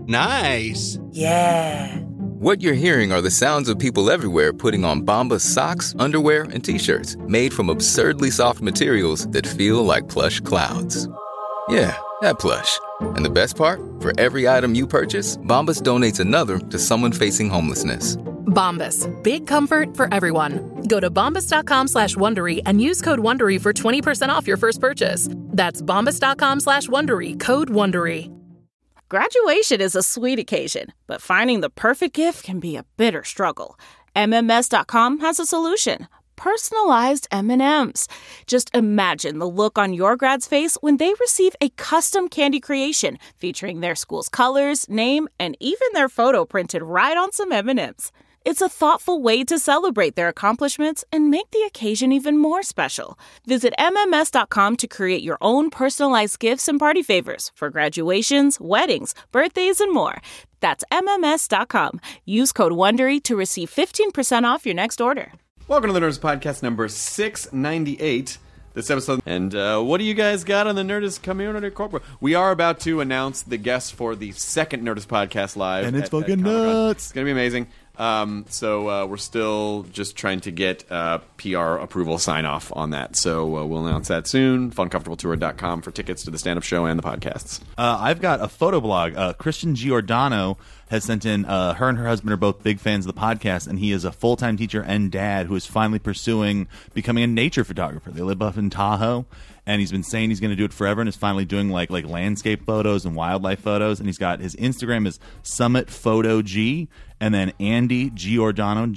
Nice. Yeah. What you're hearing are the sounds of people everywhere putting on Bombas socks, underwear, and T-shirts made from absurdly soft materials that feel like plush clouds. Yeah, that plush. And the best part? For every item you purchase, Bombas donates another to someone facing homelessness. Bombas. Big comfort for everyone. Go to bombas.com/Wondery and use code Wondery for 20% off your first purchase. That's bombas.com/Wondery, code Wondery. Graduation is a sweet occasion, but finding the perfect gift can be a bitter struggle. MMS.com has a solution. Personalized M&Ms. Just imagine the look on your grad's face when they receive a custom candy creation featuring their school's colors, name, and even their photo printed right on some M&Ms. It's a thoughtful way to celebrate their accomplishments and make the occasion even more special. Visit MMS.com to create your own personalized gifts and party favors for graduations, weddings, birthdays, and more. That's MMS.com. Use code WONDERY to receive 15% off your next order. Welcome to the Nerdist Podcast number 698. This episode. And what do you guys got on the Nerdist Community Corporate? We are about to announce the guests for the second Nerdist Podcast live. And it's fucking Comic-Con. nuts. It's going to be amazing. So we're still just trying to get PR approval sign-off on that. So we'll announce that soon. FunComfortableTour.com for tickets to the stand-up show and the podcasts. I've got a photo blog. Christian Giordano has sent in, her and her husband are both big fans of the podcast, and he is a full-time teacher and dad who is finally pursuing becoming a nature photographer. They live up in Tahoe, and he's been saying he's going to do it forever, and is finally doing like landscape photos and wildlife photos. And he's got his Instagram is Summit Photo G, and then Andy Giordano,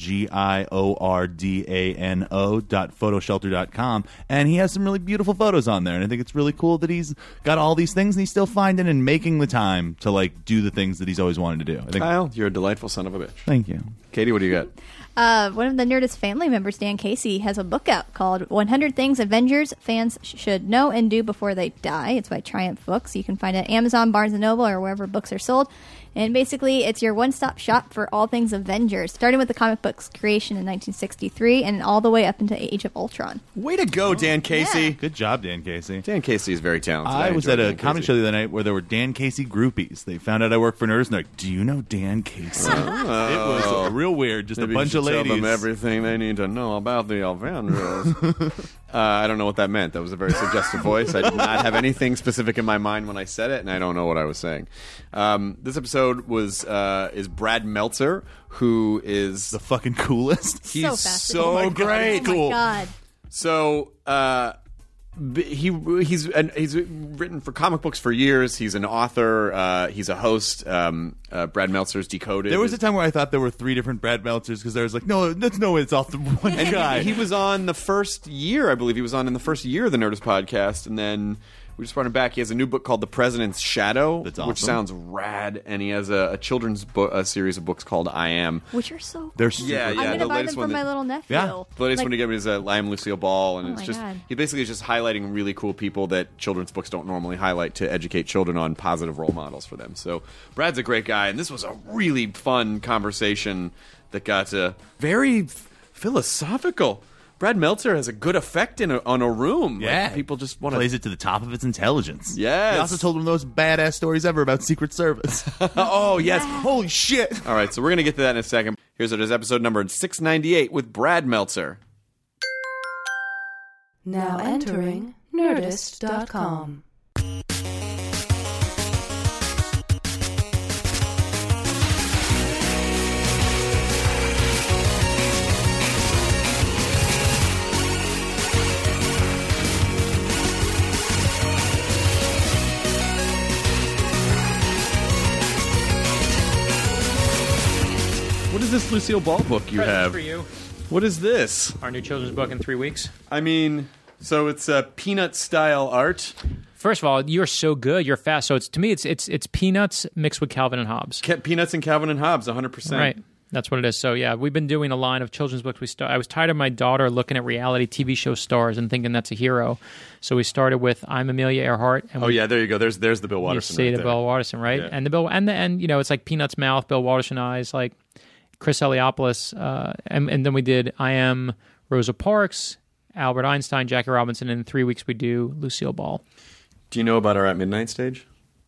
GIORDANO.photoshelter.com, and he has some really beautiful photos on there. And I think it's really cool that he's got all these things, and he's still finding and making the time to like do the things that he's always wanted to do. I think, Kyle, you're a delightful son of a bitch. Thank you. Katie, what do you got? One of the Nerdist family members, Dan Casey, has a book out called 100 Things Avengers Fans Should Know and Do Before They Die. It's by Triumph Books. You can find it at Amazon, Barnes & Noble, or wherever books are sold. And basically, it's your one-stop shop for all things Avengers, starting with the comic book's creation in 1963 and all the way up into Age of Ultron. Way to go, Dan Casey. Yeah. Good job, Dan Casey. Dan Casey is very talented. I was at a Dan comedy Casey. show the other night where there were Dan Casey groupies. They found out I work for Nerdist, and they're like, do you know Dan Casey? It was real weird. Just Maybe a bunch you of should ladies. Tell them everything they need to know about the Avengers. I don't know what that meant. That was a very suggestive voice. I did not have anything specific in my mind when I said it, and I don't know what I was saying. This episode is Brad Meltzer, who is the fucking coolest. He's So fascinating. great. Oh my God. So he's written for comic books for years. He's an author. He's a host. Brad Meltzer's Decoded. There was a time where I thought there were three different Brad Meltzers because there was like, no, that's no way. It's all the one and guy. He was on the first year, I believe. He was on in the first year of the Nerdist Podcast, and then we just brought him back. He has a new book called The President's Shadow, That's awesome. which sounds rad, and he has a children's book, a series of books called I Am. Which are so They're cool. super Yeah, I'm yeah. going The to buy them latest for one my that- little nephew. Yeah. The latest Like- one to get me is I Am Lucille Ball, and Oh it's my just God. he basically is just highlighting really cool people that children's books don't normally highlight to educate children on positive role models for them. So Brad's a great guy, and this was a really fun conversation that got very philosophical. Brad Meltzer has a good effect on a room. Yeah. Like, people just want plays it to the top of its intelligence. Yes. He also told one of those badass stories ever about Secret Service. Oh, yes. Holy shit. All right, so we're going to get to that in a second. Here's it is episode number 698 with Brad Meltzer. Now entering Nerdist.com. What is this Lucille Ball book you Presents have? for you. What is this? Our new children's book in 3 weeks. I mean, so it's Peanut-style art. First of all, you're so good. You're fast. So to me, it's Peanuts mixed with Calvin and Hobbes. Peanuts and Calvin and Hobbes, 100%. Right. That's what it is. So yeah, we've been doing a line of children's books. I was tired of my daughter looking at reality TV show stars and thinking that's a hero. So we started with I'm Amelia Earhart. And yeah, there you go. There's the Bill you Watterson. see right the there. Bill Watterson, right? Yeah. And the Bill and you know, it's like Peanuts mouth, Bill Watterson eyes, like Chris Eliopoulos, and then we did I Am Rosa Parks, Albert Einstein, Jackie Robinson, and in 3 weeks we do Lucille Ball. Do you know about our At Midnight stage?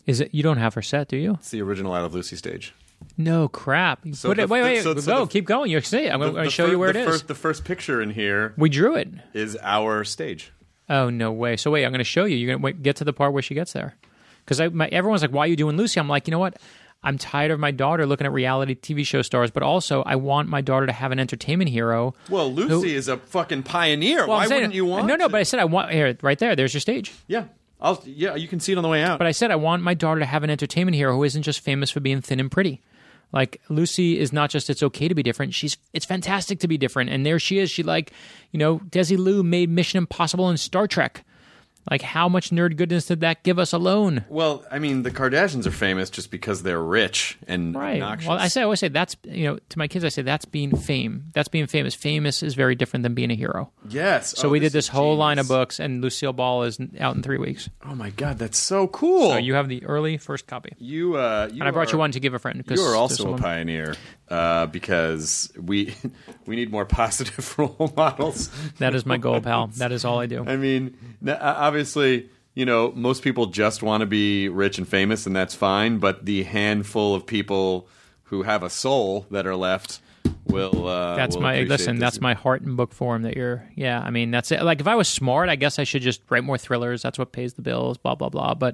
Is it? You don't have her set, do you? It's the original I Love Lucy stage. No crap. So Keep going. You see it. I'm going to show you where it is. The first picture in here We drew it. is our stage. Oh, no way. So wait, I'm going to show you. You're going to get to the part where she gets there. Because everyone's like, why are you doing Lucy? I'm like, you know what? I'm tired of my daughter looking at reality TV show stars, but also I want my daughter to have an entertainment hero. Well, Lucy is a fucking pioneer. Why wouldn't you want No, but I said I want... Here, right there. There's your stage. Yeah. You can see it on the way out. But I said I want my daughter to have an entertainment hero who isn't just famous for being thin and pretty. Like, Lucy is not just it's okay to be different. It's fantastic to be different. And there she is. She Desilu made Mission Impossible and Star Trek. Like, how much nerd goodness did that give us alone? Well, I mean, the Kardashians are famous just because they're rich and obnoxious. Well, I always say that's, to my kids, I say that's being fame. That's being famous. Famous is very different than being a hero. Yes. So we did this whole line of books, and Lucille Ball is out in 3 weeks. Oh my God, that's so cool. So you have the early first copy. And I brought you one to give a friend. You are also a pioneer because we need more positive role models. That is my goal, pal. That is all I do. I mean, obviously, most people just want to be rich and famous, and that's fine. But the handful of people who have a soul that are left will. That's my heart and book form. That you're. Yeah, I mean, that's it. Like, if I was smart, I guess I should just write more thrillers. That's what pays the bills. Blah blah blah. But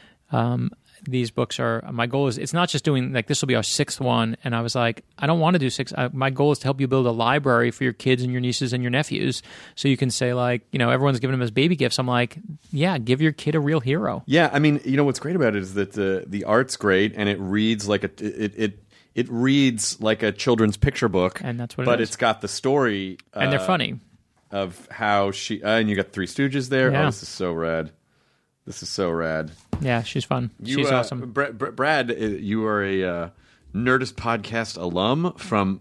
these books are. My goal is. It's not just doing like this will be our 6th one, and I was like, I don't want to do 6. My goal is to help you build a library for your kids and your nieces and your nephews, so you can say like, everyone's giving them as baby gifts. I'm like, yeah, give your kid a real hero. Yeah, I mean, what's great about it is that the art's great, and it reads like it reads like a children's picture book, and that's what. But it's got the story, and they're funny. Of how she and you got Three Stooges there. Yeah. Oh, this is so rad. This is so rad. Yeah, she's fun. She's awesome. Brad, you are a Nerdist podcast alum from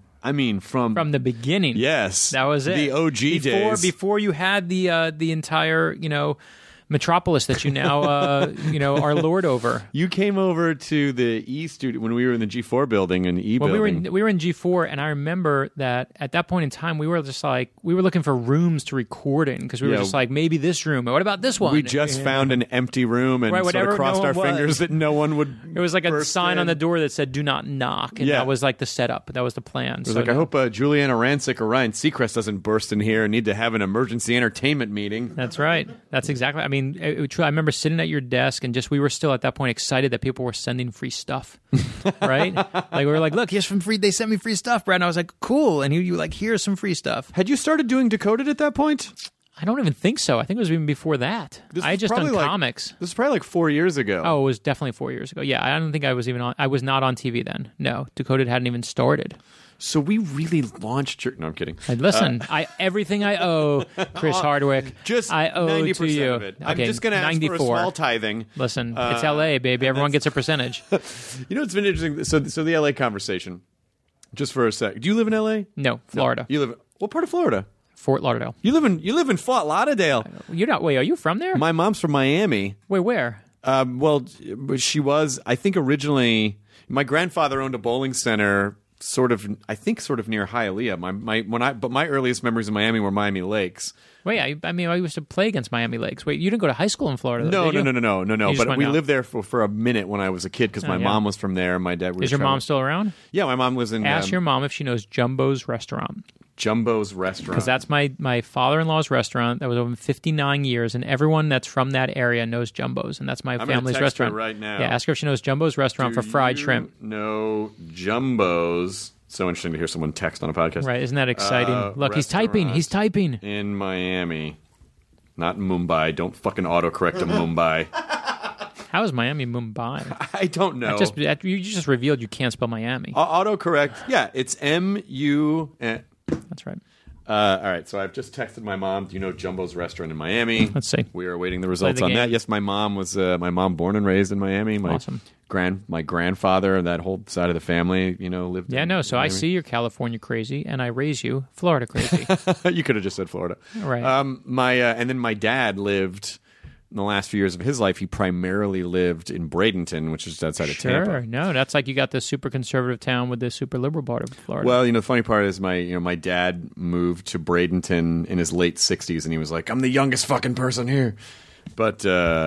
the beginning. Yes, that was it. The OG days. Before you had the entire metropolis that you now are lord over. You came over to the E studio when we were in the G4 building and E building. We were in G4, and I remember that at that point in time we were just like we were looking for rooms to record in because we were just like maybe this room. Or what about this one? We just found an empty room and sort of crossed our fingers that no one would. It was like a sign on the door that said "Do not knock," and that was like the setup. That was the plan. It was I hope Juliana Rancic or Ryan Seacrest doesn't burst in here and need to have an emergency entertainment meeting. That's right. That's exactly. I mean, I remember sitting at your desk and we were still at that point excited that people were sending free stuff, right? Like we were like, look, here's some free. They sent me free stuff, Brad. And I was like, cool. And you like, here's some free stuff. Had you started doing Decoded at that point? I don't even think so. I think it was even before that. I had just done comics. This was probably like 4 years ago. Oh, it was definitely 4 years ago. Yeah, I don't think I was even on. I was not on TV then. No, Decoded hadn't even started. So we really launched your... No, I'm kidding. Listen, everything I owe Chris Hardwick, I owe 90% to you. of it. Okay, I'm just going to ask for a small tithing. Listen, it's LA, baby. Everyone gets a percentage. It's been interesting. So the LA conversation, just for a sec. Do you live in LA? No, Florida. No, you live... What part of Florida? Fort Lauderdale. You live in Fort Lauderdale. You're not... Wait, are you from there? My mom's from Miami. Wait, where? Well, she was... I think originally... My grandfather owned a bowling center... Sort of near Hialeah. But my earliest memories of Miami were Miami Lakes. Wait, I used to play against Miami Lakes. Wait, you didn't go to high school in Florida? No. But we lived there for a minute when I was a kid because my mom was from there. My dad was. Is your mom still around? Yeah, my mom lives in. Ask your mom if she knows Jumbo's Restaurant. Jumbo's Restaurant. Because that's my father-in-law's restaurant that was open 59 years, and everyone that's from that area knows Jumbo's, and that's my family's restaurant. Her right now. Yeah, ask her if she knows Jumbo's Restaurant for fried shrimp. No, Jumbo's. So interesting to hear someone text on a podcast. Right, isn't that exciting? Look, he's typing. He's typing. In Miami. Not Mumbai. Don't fucking autocorrect to Mumbai. How is Miami Mumbai? I don't know. You just revealed you can't spell Miami. Autocorrect. Yeah, it's M-U... That's right. All right, so I've just texted my mom. Do you know Jumbo's Restaurant in Miami? Let's see. We are awaiting the results on that. Yes, my mom was born and raised in Miami. Awesome. My grandfather and that whole side of the family, lived. Yeah, no. So Miami. I see you're California crazy, and I raise you Florida crazy. You could have just said Florida, right? And then my dad lived. In the last few years of his life, he primarily lived in Bradenton, which is outside of Tampa. Sure, no, that's like you got the super conservative town with the super liberal part of Florida. Well, the funny part is my dad moved to Bradenton in his late 60s, and he was like, "I'm the youngest fucking person here." But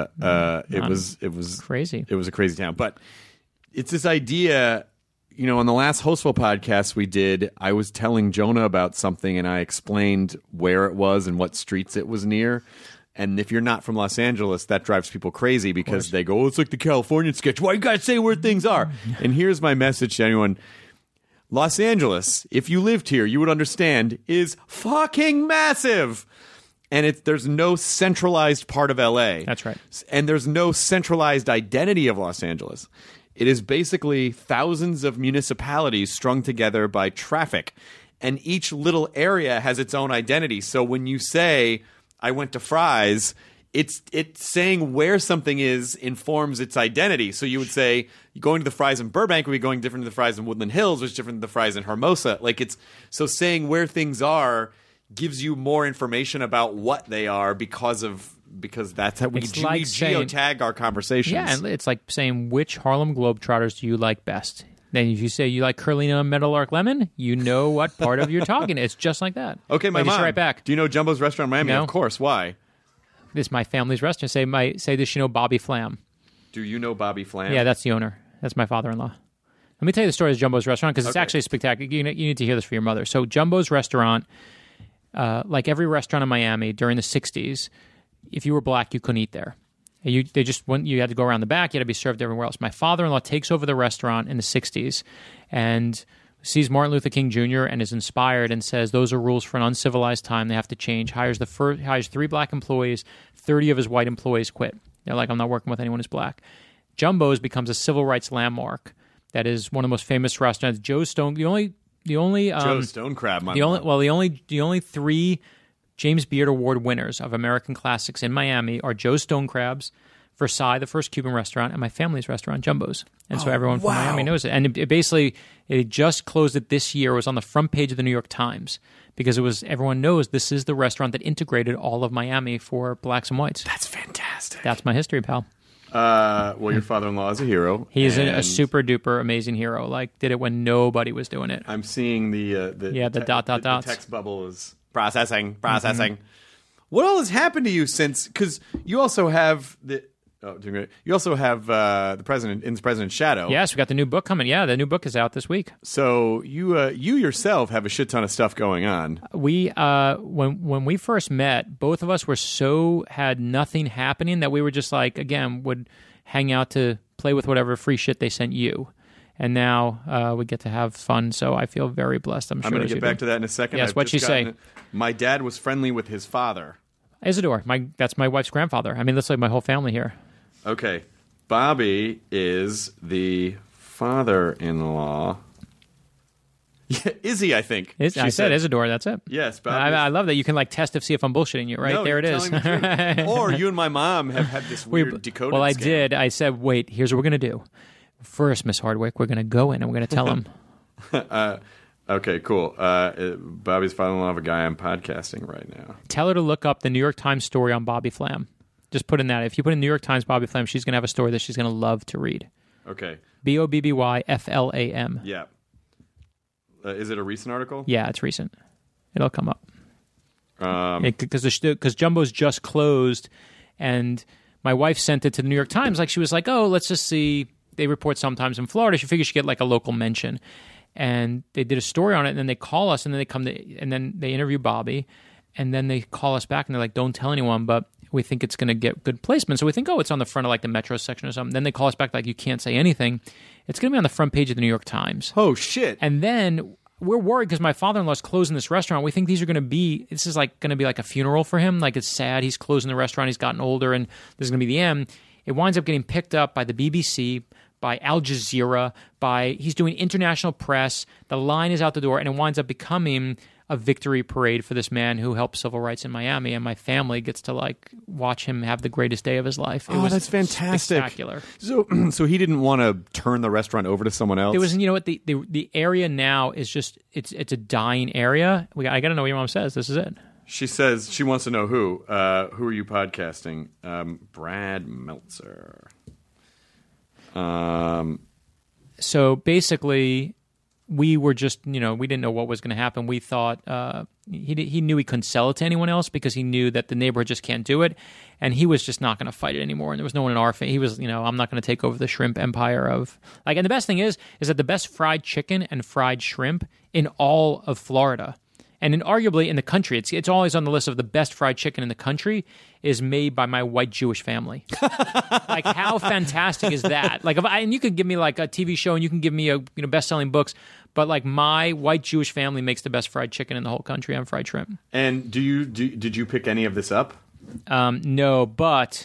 it was crazy. It was a crazy town. But it's this idea, on the last Hostful podcast we did, I was telling Jonah about something and I explained where it was and what streets it was near. And if you're not from Los Angeles, that drives people crazy because they go, it's like the Californian sketch. Why you gotta say where things are? And here's my message to anyone. Los Angeles, if you lived here, you would understand, is fucking massive. And there's no centralized part of LA. That's right. And there's no centralized identity of Los Angeles. It is basically thousands of municipalities strung together by traffic. And each little area has its own identity. So when you say, I went to Fry's, it's saying where something is informs its identity. So you would say, going to the Fry's in Burbank would be going different to the Fry's in Woodland Hills, which is different than the Fry's in Hermosa. So saying where things are gives you more information about what they are because that's how we geotag our conversations. Yeah, and it's like saying which Harlem Globetrotters do you like best. Then if you say you like Carlina Meadowlark Lemon, you know what part of you're talking. It's just like that. Okay, my mom. Right back. Do you know Jumbo's Restaurant in Miami? No. Of course. Why? This is my family's restaurant. Say this, Bobby Flam. Do you know Bobby Flam? Yeah, that's the owner. That's my father-in-law. Let me tell you the story of Jumbo's Restaurant because it's actually spectacular. You need to hear this for your mother. So Jumbo's Restaurant, like every restaurant in Miami during the 60s, if you were black, you couldn't eat there. You had to go around the back. You had to be served everywhere else. My father-in-law takes over the restaurant in the 60s and sees Martin Luther King Jr. and is inspired and says those are rules for an uncivilized time. They have to change. Hires 3 black employees. 30 of his white employees quit. They're like, I'm not working with anyone who's black. Jumbo's becomes a civil rights landmark. That is one of the most famous restaurants. Joe Stone, the only Joe Stone Crab. The only 3 James Beard Award winners of American classics in Miami are Joe Stone Crabs, Versailles, the first Cuban restaurant, and my family's restaurant, Jumbo's. And so everyone from Miami knows it. And it just closed it this year. It was on the front page of the New York Times because everyone knows this is the restaurant that integrated all of Miami for blacks and whites. That's fantastic. That's my history, pal. Well, your father-in-law is a hero. He is a super duper amazing hero. Like, did it when nobody was doing it. I'm seeing the dots. The text bubble is processing. Mm-hmm. What all has happened to you since? Because you also have the president in the president's shadow. Yes, we got the new book coming. Yeah, the new book is out this week. So you yourself have a shit ton of stuff going on. We when we first met, both of us had nothing happening that we were just like, again, would hang out to play with whatever free shit they sent you. And now we get to have fun, so I feel very blessed. I'm going to get back to that in a second. Yes, what'd she say? My dad was friendly with his father. Isidore, that's my wife's grandfather. I mean, that's like my whole family here. Okay. Bobby is the father-in-law. Yeah, Izzy, I think. I said Isidore, that's it. Yes, Bobby. I love that you can see if I'm bullshitting you, right? No, there it is. Or you and my mom have had this weird decoding Well, I scam. did. I said, wait, here's what we're going to do. First, Miss Hardwick, we're going to go in and we're going to tell him. Okay, cool. Bobby's father-in-law of a guy I'm podcasting right now. Tell her to look up the New York Times story on Bobby Flam. Just put in that. If you put in New York Times Bobby Flam, she's going to have a story that she's going to love to read. Okay. BOBBYFLAM. Yeah. Is it a recent article? Yeah, it's recent. It'll come up. Because Jumbo's just closed, and my wife sent it to the New York Times. Like, she was like, oh, let's just see. They report sometimes in Florida. She figured she'd get like a local mention. And they did a story on it, and then they call us, and then they interview Bobby, and then they call us back, and they're like, don't tell anyone, but we think it's going to get good placement. So we think, oh, it's on the front of like the Metro section or something. Then they call us back like, you can't say anything. It's going to be on the front page of the New York Times. Oh, shit. And then we're worried because my father-in-law's closing this restaurant. We think this is like going to be like a funeral for him. Like, it's sad. He's closing the restaurant. He's gotten older, and this is going to be the end. It winds up getting picked up by the BBC, by Al Jazeera, he's doing international press. The line is out the door, and it winds up becoming a victory parade for this man who helped civil rights in Miami, and my family gets to like watch him have the greatest day of his life. It was that's fantastic. Spectacular. So he didn't want to turn the restaurant over to someone else? It was, what the area now is just it's a dying area. I got to know what your mom says. This is it. She says she wants to know who. Who are you podcasting? Brad Meltzer. So basically, we were just, we didn't know what was going to happen. We thought he knew he couldn't sell it to anyone else because he knew that the neighborhood just can't do it, and he was just not going to fight it anymore. And there was no one in our family. He was, I'm not going to take over the shrimp empire of like. And the best thing is that the best fried chicken and fried shrimp in all of Florida, and arguably in the country, it's always on the list of the best fried chicken in the country, is made by my white Jewish family. Like, how fantastic is that? Like, and you could give me like a TV show, and you can give me best-selling books, but like my white Jewish family makes the best fried chicken in the whole country on fried shrimp. And did you pick any of this up? No, but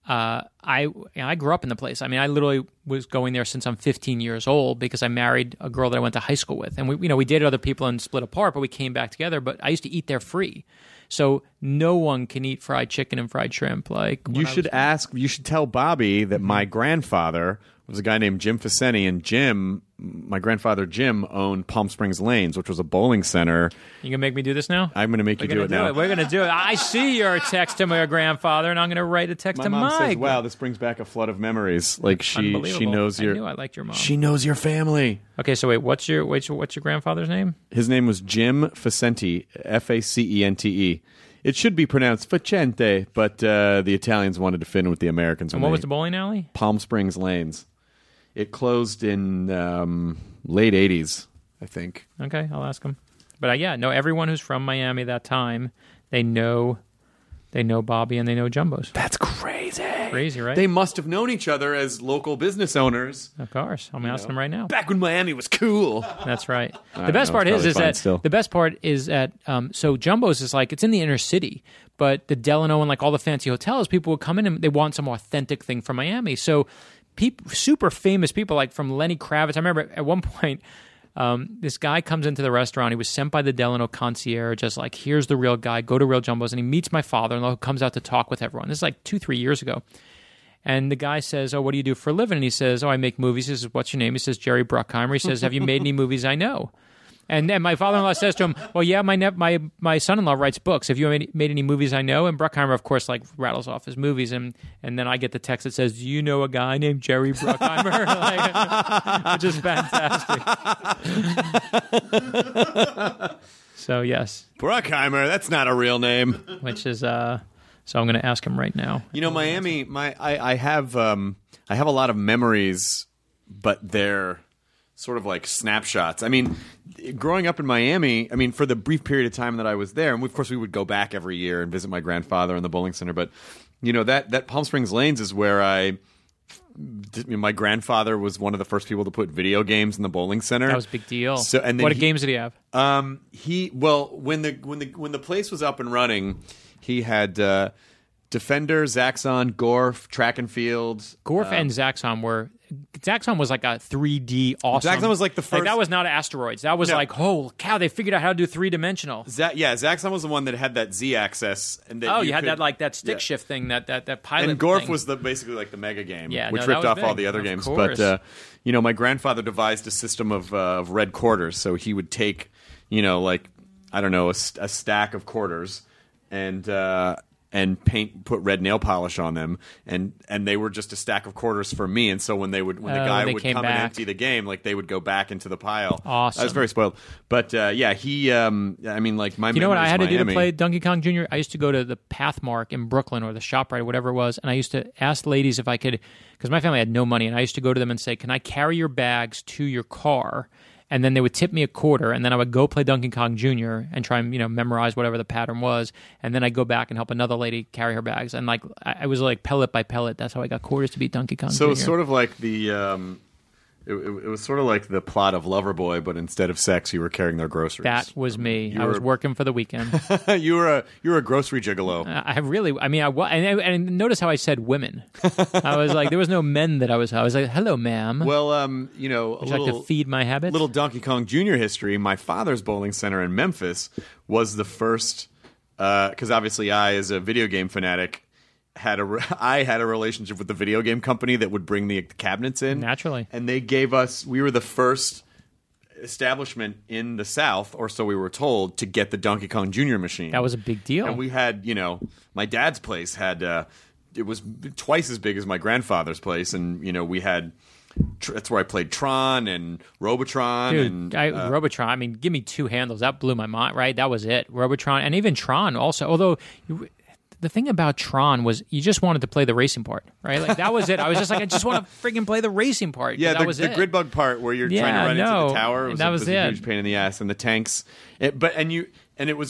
I grew up in the place. I mean, I literally was going there since I'm 15 years old because I married a girl that I went to high school with, and we dated other people and split apart, but we came back together. But I used to eat there free, so no one can eat fried chicken and fried shrimp. Like you should tell Bobby that my grandfather was a guy named Jim Faceni, and my grandfather Jim owned Palm Springs Lanes, which was a bowling center. You gonna make me do this now? I'm gonna make you do it now. We're gonna do it. I see your text to my grandfather, and I'm gonna write a text to my mom. Mike. Says, "Wow, this brings back a flood of memories." Like she knows your. I knew I liked your mom. She knows your family. Okay, so wait, what's your grandfather's name? His name was Jim Facente, Facente. It should be pronounced Facente, but the Italians wanted to fit in with the Americans. And what was the bowling alley? Palm Springs Lanes. It closed in late 80s, I think. Okay, I'll ask him. But no, everyone who's from Miami that time, they know Bobby and they know Jumbo's. That's crazy. Crazy, right? They must have known each other as local business owners. Of course. I'm asking them right now. Back when Miami was cool. That's right. The best part is that so Jumbo's is like, it's in the inner city, but the Delano and like all the fancy hotels, people would come in and they want some authentic thing from Miami. So super famous people like from Lenny Kravitz. I remember at one point, this guy comes into the restaurant. He was sent by the Delano concierge, just like, here's the real guy, go to Real Jumbo's. And he meets my father-in-law, who comes out to talk with everyone. This is like 2-3 years ago. And the guy says, oh, what do you do for a living? And he says, oh, I make movies. He says, what's your name? He says, Jerry Bruckheimer. He says, have you made any movies I know? And then my father-in-law says to him, well, yeah, my son-in-law writes books. Have you made any movies I know? And Bruckheimer, of course, like rattles off his movies. And then I get the text that says, do you know a guy named Jerry Bruckheimer? Which is fantastic. So, yes. Bruckheimer, that's not a real name. Which is, so I'm going to ask him right now. Miami, I have a lot of memories, but they're sort of like snapshots. I mean, growing up in Miami, for the brief period of time that I was there, and of course we would go back every year and visit my grandfather in the bowling center, but that Palm Springs Lanes is where my grandfather was one of the first people to put video games in the bowling center. That was a big deal. So, and then what games did he have? When the place was up and running, he had Defender, Zaxxon, Gorf, Track and Field. Gorf and Zaxxon was like a 3D awesome. Zaxxon was like the first. Like, that was not asteroids. That was like, holy cow, they figured out how to do 3-dimensional. Zaxxon was the one that had that Z-axis. And that you had that stick shift thing, that pilot And Gorf thing. was basically like the mega game, yeah, which ripped off all the other of games. Course. But, my grandfather devised a system of red quarters. So he would take, a stack of quarters and put red nail polish on them, and they were just a stack of quarters for me. And so when the guy would come and empty the game, like they would go back into the pile. Awesome. I was very spoiled. But he, my. You know what I had to do to play Donkey Kong Jr.? I used to go to the Pathmark in Brooklyn or the ShopRite or whatever it was, and I used to ask ladies if I could, because my family had no money, and I used to go to them and say, "Can I carry your bags to your car?" And then they would tip me a quarter, and then I would go play Donkey Kong Jr. and try and memorize whatever the pattern was, and then I'd go back and help another lady carry her bags. And like I was like pellet by pellet. That's how I got quarters to beat Donkey Kong Jr. So it's sort of like the it was sort of like the plot of Loverboy, but instead of sex, you were carrying their groceries. That was me. I was working for the weekend. you were a grocery gigolo. And notice how I said women. I was like, there was no men that I was like, hello, ma'am. Well, would you like to feed my habits? Little Donkey Kong Jr. history. My father's bowling center in Memphis was the first, because obviously I, as a video game fanatic, I had a relationship with the video game company that would bring the cabinets in. Naturally. And they we were the first establishment in the South, or so we were told, to get the Donkey Kong Jr. machine. That was a big deal. And we had, my dad's place had, it was twice as big as my grandfather's place, and, we had That's where I played Tron and Robotron. Dude, and Robotron. I mean, give me 2 handles. That blew my mind. Right, that was it. Robotron, and even Tron also. Although the thing about Tron was you just wanted to play the racing part, right? Like that was it. I was just like, I just want to freaking play the racing part. Yeah, that was the grid bug part where you're trying to run into the tower was a huge pain in the ass, and the tanks. It was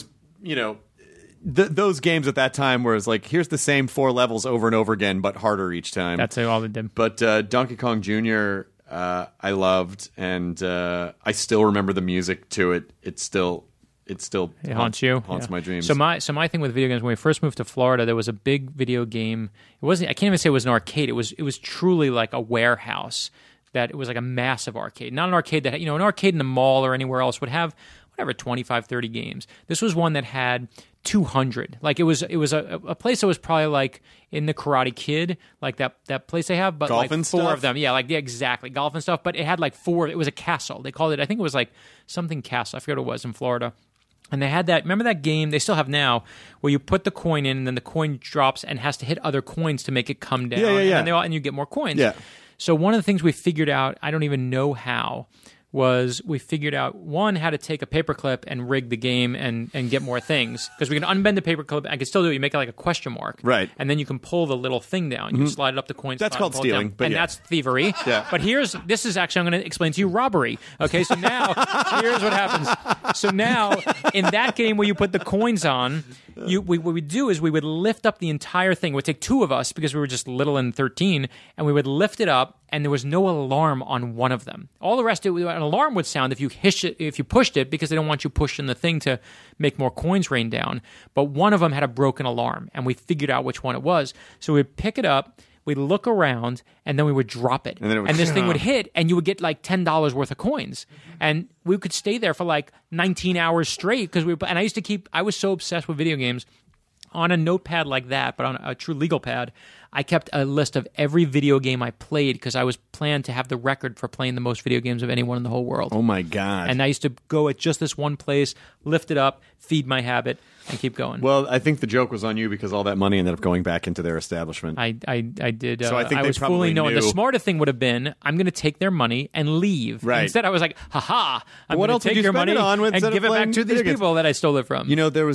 those games at that time where it's like, here's the same 4 levels over and over again, but harder each time. That's all they did. But Donkey Kong Jr. I loved, and I still remember the music to it. It haunts you. Haunts my dreams. So my thing with video games, when we first moved to Florida, there was a big video game. It wasn't. I can't even say it was an arcade. It was truly like a warehouse. That it was like a massive arcade, not an arcade that an arcade in the mall or anywhere else would have whatever 25, 30 games. This was one that had 200. Like it was a place that was probably like in the Karate Kid, like that place they have, but golf like and 4 stuff? of them. Yeah, like exactly golf and stuff. But it had like 4. It was a castle. They called it. I think it was like something castle. I forget what it was in Florida. And they had that. Remember that game? They still have now, where you put the coin in, and then the coin drops and has to hit other coins to make it come down. Yeah. And you get more coins. Yeah. So one of the things we figured out, I don't even know how, was we figured out, one, how to take a paperclip and rig the game and get more things. Because we can unbend the paperclip. I can still do it. You make it like a question mark. Right. And then you can pull the little thing down. You slide it up the coin That's slot, called pull it stealing, down. but and yeah. that's thievery. Yeah. But this is actually, I'm going to explain to you, robbery. Okay, so now, here's what happens. So now, in that game where you put the coins on, what we'd do is we would lift up the entire thing. It would take 2 of us because we were just little and 13, and we would lift it up, and there was no alarm on one of them. All the rest, an alarm would sound if you pushed it, because they don't want you pushing the thing to make more coins rain down. But one of them had a broken alarm, and we figured out which one it was. So we'd pick it up, we'd look around, and then we would drop it. And then it would, this thing would hit, and you would get like $10 worth of coins. And we could stay there for like 19 hours straight. And I was so obsessed with video games. On a notepad like that, but on a true legal pad, I kept a list of every video game I played, because I was planned to have the record for playing the most video games of anyone in the whole world. Oh my God. And I used to go at just this one place, lift it up, feed my habit, and keep going. Well, I think the joke was on you, because all that money ended up going back into their establishment. I did. So I think I they was probably fooling no one. The knew. smarter thing would have been, I'm going to take their money and leave. Right. Instead, I was like, haha, I'm What going else to would take you your spend money it on and instead of give it back playing to these video games? people that I stole it from.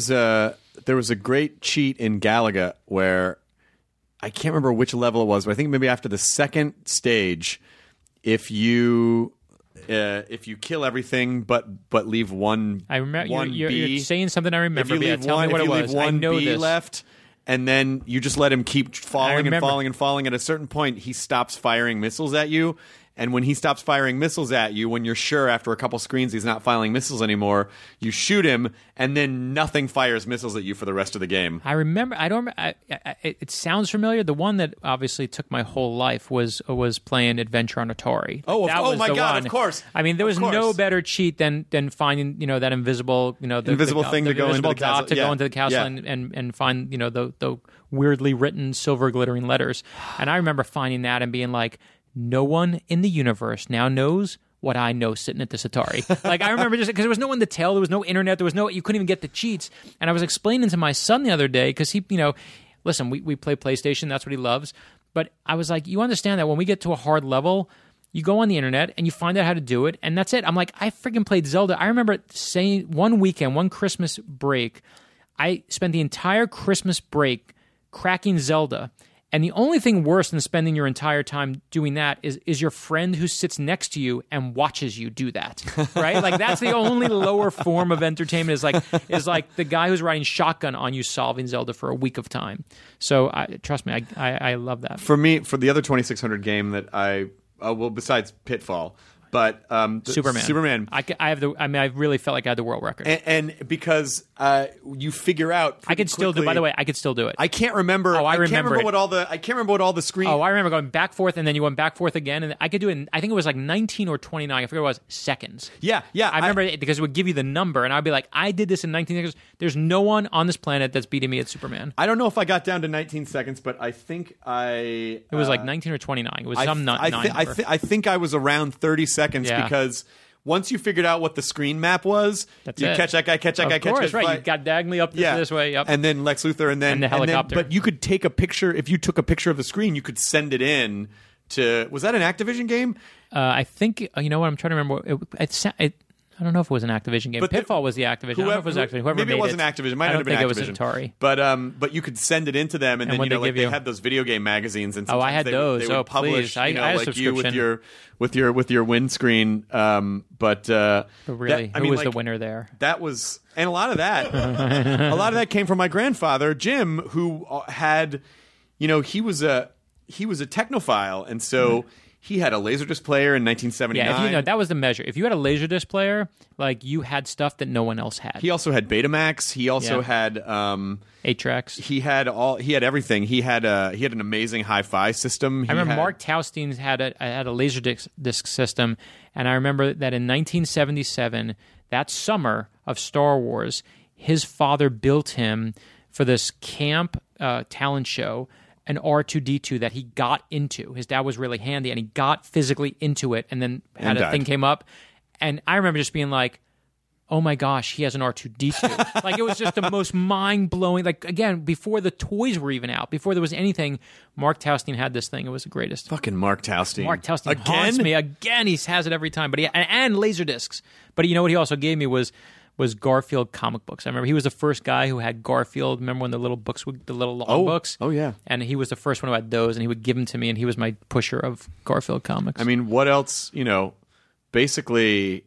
There was a great cheat in Galaga where I can't remember which level it was, but I think maybe after the second stage, if you kill everything but leave one, I remember one you're bee, saying something I remember. if you but leave tell one, me what if it you was. leave one I know bee this. left, and then you just let him keep falling and remember. falling and falling. At a certain point, he stops firing missiles at you. And when he stops firing missiles at you, when you're sure after a couple screens he's not firing missiles anymore, you shoot him, and then nothing fires missiles at you for the rest of the game. I remember. I don't. It sounds familiar. The one that obviously took my whole life was playing Adventure on Atari. Oh, That oh was my the God! one. Of course. I mean, there was Of course. no better cheat than finding that invisible the Invisible thing to go into invisible the castle. dot to Yeah. go into the castle Yeah. and find the weirdly written silver glittering letters. And I remember finding that and being like, no one in the universe now knows what I know sitting at this Atari. Like, I remember just because there was no one to tell, there was no internet, you couldn't even get the cheats. And I was explaining to my son the other day, because he, listen, we play PlayStation, that's what he loves. But I was like, you understand that when we get to a hard level, you go on the internet and you find out how to do it, and that's it. I'm like, I freaking played Zelda. I remember saying one weekend, one Christmas break, I spent the entire Christmas break cracking Zelda. And the only thing worse than spending your entire time doing that is your friend who sits next to you and watches you do that, right? Like, that's the only lower form of entertainment is like the guy who's riding shotgun on you solving Zelda for a week of time. So trust me, I love that. For me, for the other 2600 game that besides Pitfall, but Superman. I really felt like I had the world record. And because you figure out, I could still do. By the way, I could still do it. I can't remember. Oh, I remember what all the screen. Oh, I remember going back forth, and then you went back forth again, and I could do it. I think it was like 19 or 29. I forget what it was, seconds. Yeah. I remember it because it would give you the number, and I'd be like, I did this in 19 seconds. There's no one on this planet that's beating me at Superman. I don't know if I got down to 19 seconds, but I think It was like 19 or 29. It was some number. I think I was around 30 seconds because once you figured out what the screen map was, you catch that guy, catch that guy, catch that guy. Right. You got diagonally up this way. Yep. And then Lex Luthor, and then the helicopter. but you could take a picture. If you took a picture of the screen, you could send it in to. Was that an Activision game? I think you know what I'm trying to remember. I don't know if it was an Activision game. But Pitfall was the Activision. I don't know if it was Activision. Whoever maybe made it wasn't Activision. It might I not don't have been think Activision. it was Atari. But you could send it into them, and then what'd they like give they you? had those video game magazines, and Oh, I sometimes had they those. Would, they would publish, please. I had a like you subscription. with your windscreen. But really, who was the winner there? That was, and a lot of that came from my grandfather Jim, who had, he was a technophile, and so. He had a Laserdisc player in 1979. Yeah, if you know, that was the measure. If you had a Laserdisc player, like you had stuff that no one else had. He also had Betamax. He also had 8-tracks. He had everything. He had an amazing hi-fi system. I remember Mark Taustein had a Laserdisc system, and I remember that in 1977, that summer of Star Wars, his father built him for this camp talent show an R2-D2 that he got into. His dad was really handy, and he got physically into it, and then had a thing came up. And I remember just being like, oh my gosh, he has an R2-D2. Like, it was just the most mind-blowing. Like, again, before the toys were even out, before there was anything, Mark Taustein had this thing. It was the greatest. Fucking Mark Taustein. Mark Taustein haunts me. Again, he has it every time. But and Laserdiscs. But you know what he also gave me was Garfield comic books. I remember he was the first guy who had Garfield. Remember when the little books, the little long books? Oh, yeah. And he was the first one who had those, and he would give them to me, and he was my pusher of Garfield comics. I mean, what else? Basically,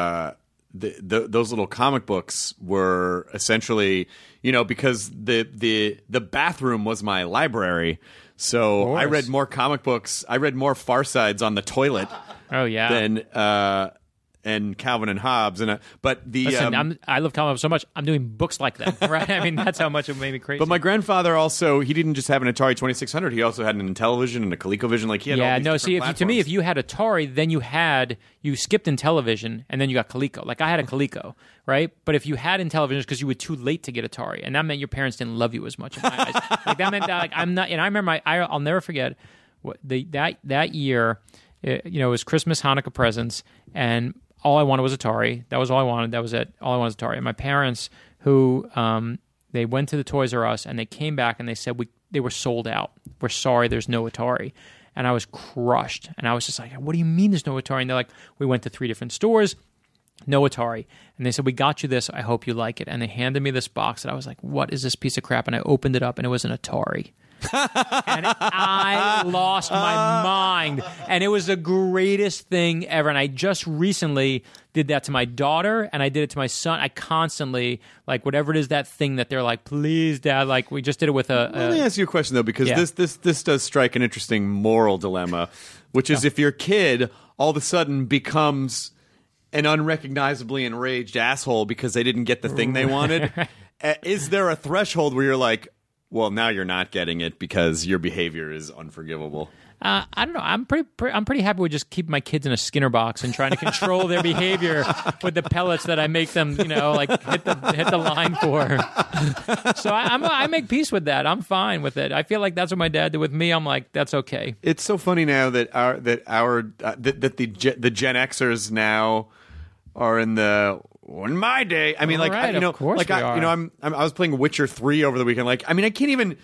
those little comic books were essentially, because the bathroom was my library. So I read more comic books. I read more Far Sides on the toilet. Oh yeah. Than and Calvin and Hobbes, Listen, I love comic books so much. I'm doing books like them, right? I mean, that's how much it made me crazy. But my grandfather also, he didn't just have an Atari 2600. He also had an Intellivision and a ColecoVision. Like he had all these different platforms. To me, if you had Atari, then you skipped Intellivision, and then you got Coleco. Like I had a Coleco, right? But if you had Intellivision, because you were too late to get Atari, and that meant your parents didn't love you as much in my eyes. Like that meant that, like I'm not. And I remember, I'll never forget that year. It was Christmas, Hanukkah presents, and all I wanted was Atari. That was all I wanted. That was it. All I wanted was Atari. And my parents, who they went to the Toys R Us, and they came back and they said they were sold out. We're sorry, there's no Atari. And I was crushed. And I was just like, what do you mean there's no Atari? And they're like, we went to 3 different stores, no Atari. And they said, we got you this. I hope you like it. And they handed me this box, and I was like, what is this piece of crap? And I opened it up, and it was an Atari. And I lost my mind, and it was the greatest thing ever. And I just recently did that to my daughter, and I did it to my son. I constantly, like, whatever it is, that thing that they're like, please, Dad, like, we just did it with Let me ask you a question, though, because this does strike an interesting moral dilemma, which is if your kid all of a sudden becomes an unrecognizably enraged asshole because they didn't get the thing they wanted, is there a threshold where you're like, well, now you're not getting it because your behavior is unforgivable? I don't know. I'm pretty happy with just keeping my kids in a Skinner box and trying to control their behavior with the pellets that I make them, like hit the line for. So I make peace with that. I'm fine with it. I feel like that's what my dad did with me. I'm like, that's okay. It's so funny now that the Gen Xers now are in my day. I mean, of course like we are. I was playing Witcher 3 over the weekend. Like, I mean, I can't even,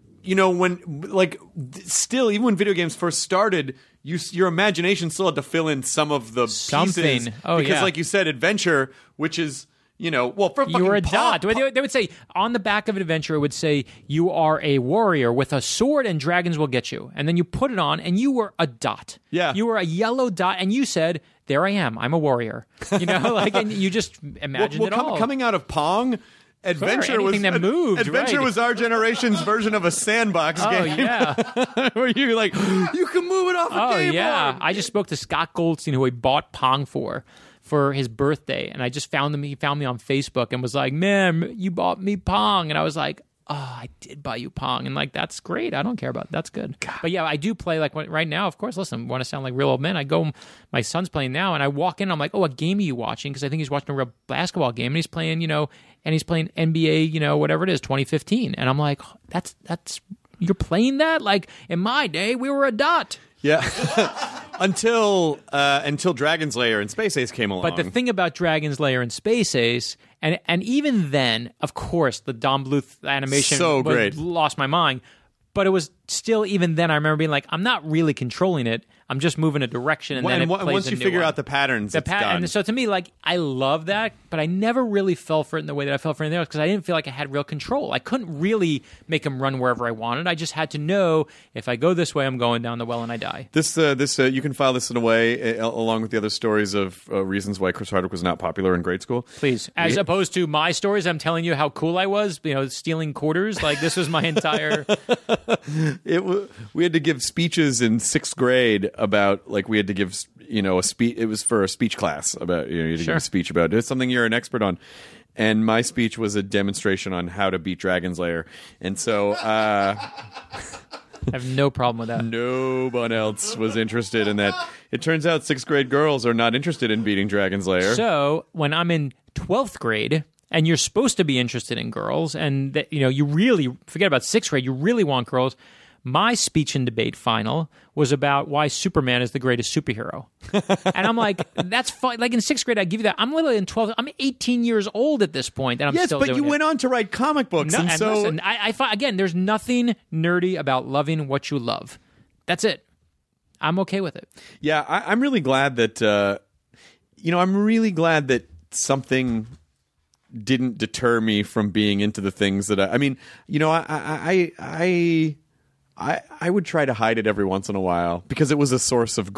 still, even when video games first started, your imagination still had to fill in some of the pieces. Oh, because, yeah. like you said, Adventure, which is, for you were a dot. They would say on the back of Adventure, it would say you are a warrior with a sword and dragons will get you. And then you put it on, and you were a dot. Yeah, you were a yellow dot, and you said, there I am. I'm a warrior. And you just imagined it all. Coming out of Pong, Adventure was our generation's version of a sandbox game. Oh yeah, where you you can move it off a game. Oh yeah, I just spoke to Scott Goldstein, who I bought Pong for his birthday, and I just found him. He found me on Facebook and was like, "Man, you bought me Pong," and I was like, oh, I did buy you Pong. And that's great. I don't care about it. That's good. God. But yeah, I do play right now, of course, listen, want to sound like real old men. I go, my son's playing now, and I walk in, I'm like, oh, what game are you watching? Because I think he's watching a real basketball game, and he's playing, and he's playing NBA, whatever it is, 2015. And I'm like, that's you're playing that? Like, in my day, we were a dot. Yeah. Until Dragon's Lair and Space Ace came along. But the thing about Dragon's Lair and Space Ace, and even then, of course, the Don Bluth animation so great. Lost my mind. But it was still, even then, I remember being like, I'm not really controlling it. I'm just moving a direction, and then it plays once a you new figure one. out the patterns, it's done. And so to me, like, I love that, but I never really fell for it in the way that I fell for anything else because I didn't feel like I had real control. I couldn't really make him run wherever I wanted. I just had to know if I go this way, I'm going down the well and I die. This you can file this in a way along with the other stories of reasons why Chris Hardwick was not popular in grade school. Please, as opposed to my stories, I'm telling you how cool I was. Stealing quarters. Like this was my entire. We had to give speeches in 6th grade about we had to give a speech. It was for a speech class about you had to give a speech about it's something you're an expert on. And my speech was a demonstration on how to beat Dragon's Lair. And so I have no problem with that. No one else was interested in that. It turns out 6th grade girls are not interested in beating Dragon's Lair. So when I'm in 12th grade and you're supposed to be interested in girls and that, you really forget about 6th grade, you really want girls. My speech and debate final was about why Superman is the greatest superhero. And I'm like, that's fine. Like in 6th grade, I give you that. I'm literally in 12th. I'm 18 years old at this point, and I'm still doing it. Yes, but you went on to write comic books. No, and so... listen, I find, again, there's nothing nerdy about loving what you love. That's it. I'm okay with it. Yeah, I'm really glad that, I'm really glad that something didn't deter me from being into the things that I would try to hide it every once in a while because it was a source of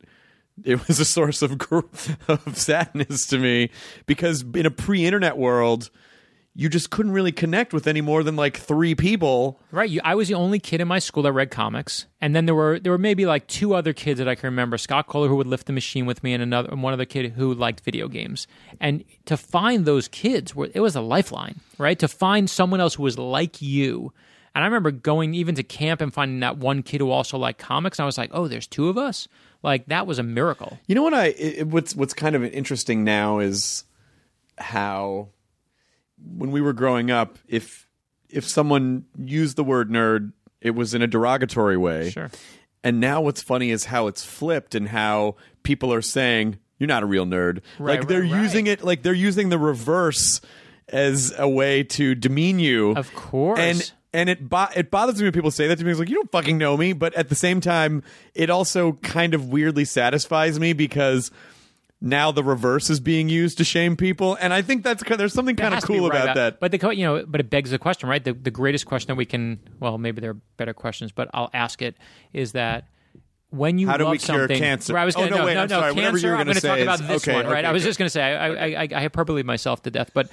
of sadness to me because in a pre-internet world, you just couldn't really connect with any more than 3 people. Right. I was the only kid in my school that read comics. And then there were maybe 2 other kids that I can remember. Scott Kohler, who would lift the machine with me, and one other kid who liked video games. And to find those kids, it was a lifeline, right? To find someone else who was like you. And I remember going even to camp and finding that one kid who also liked comics. And I was like, oh, there's 2 of us? That was a miracle. You know what? What's kind of interesting now is how when we were growing up, if someone used the word nerd, it was in a derogatory way. Sure. And now what's funny is how it's flipped and how people are saying, you're not a real nerd. Right, they're using it, they're using the reverse as a way to demean you. Of course. And it bothers me when people say that to me. It's like, you don't fucking know me. But at the same time, it also kind of weirdly satisfies me because now the reverse is being used to shame people. And I think there's something kind of cool about that. But but it begs the question, right? The greatest question that we can, well, maybe there are better questions, but I'll ask it, is that when you how do love we cure something, cancer? I was gonna, no, wait, I'm sorry. Whatever you cancer. were I'm going to talk say about is, this okay, one, right? okay, I was okay. just going to say I hyperbole myself to death, but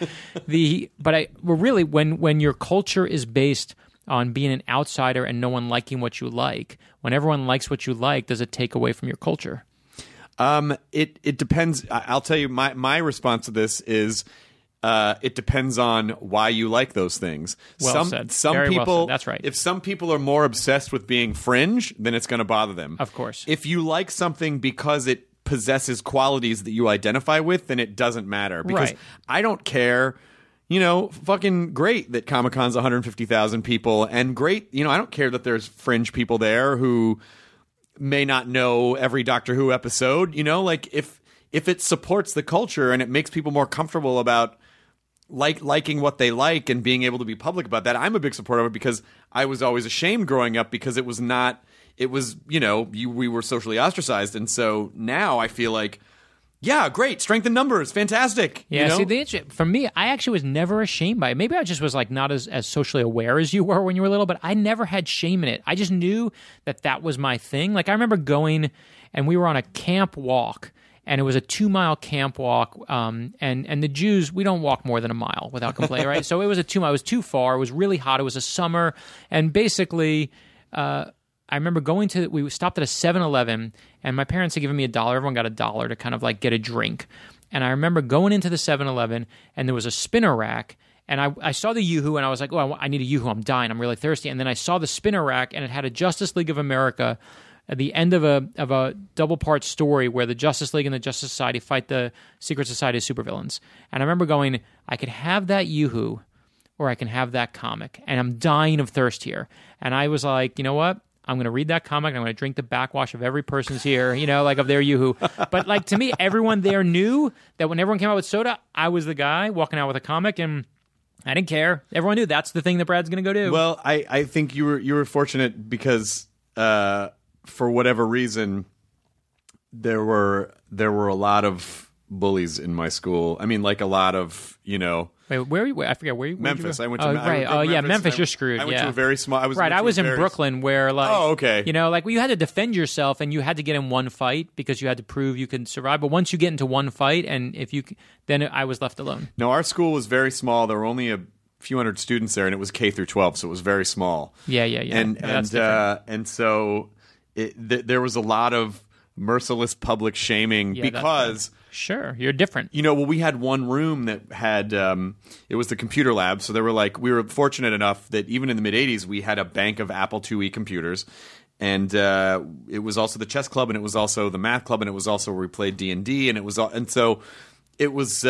really when your culture is based on being an outsider and no one liking what you like, when everyone likes what you like, does it take away from your culture? It depends. I'll tell you my response to this is it depends on why you like those things. Well said. Some Very people, well said. That's right. If some people are more obsessed with being fringe, then it's going to bother them. Of course. If you like something because it possesses qualities that you identify with, then it doesn't matter. Because Right. I don't care. Fucking great that Comic-Con's 150,000 people, and great, I don't care that there's fringe people there who may not know every Doctor Who episode. If it supports the culture and it makes people more comfortable about liking what they like and being able to be public about that, I'm a big supporter of it because I was always ashamed growing up because it was we were socially ostracized, and so now I feel like, yeah, great, strength in numbers, fantastic. Yeah, see, for me, I actually was never ashamed by it. Maybe I just was not as socially aware as you were when you were little, but I never had shame in it. I just knew that was my thing. I remember going, and we were on a camp walk, and it was a 2-mile camp walk, and the Jews, we don't walk more than a mile without complaining, right? So it was a 2 mile. It was too far. It was really hot. It was a summer, and basically, I remember we stopped at a 7-Eleven, and my parents had given me $1. Everyone got $1 to kind of get a drink. And I remember going into the 7-Eleven, and there was a spinner rack, and I saw the Yoo-Hoo, and I was like, oh, I need a Yoo-Hoo. I'm dying. I'm really thirsty. And then I saw the spinner rack, and it had a Justice League of America at the end of a double-part story where the Justice League and the Justice Society fight the Secret Society of Supervillains. And I remember going, I could have that Yoo-Hoo, or I can have that comic, and I'm dying of thirst here. And I was like, you know what? I'm going to read that comic, and I'm going to drink the backwash of every person's here, of their Yoo-Hoo. But to me, everyone there knew that when everyone came out with soda, I was the guy walking out with a comic, and I didn't care. Everyone knew that's the thing that Brad's going to go do. Well, I think you were fortunate because for whatever reason there were a lot of bullies in my school. I mean, like a lot of, Wait, where? I forget where. Memphis. I went to right. Memphis. You're screwed. I went to a very small. I was in Brooklyn, where like. Oh, okay. You had to defend yourself, and you had to get in one fight because you had to prove you could survive. But once you get into one fight, and then I was left alone. No, our school was very small. There were only a few hundred students there, and it was K through 12, so it was very small. Yeah. And so there was a lot of merciless public shaming because. Sure, you're different. Well, we had one room that had it was the computer lab. So we were fortunate enough that even in the mid '80s we had a bank of Apple IIe computers, and it was also the chess club, and it was also the math club, and it was also where we played D&D, and so it was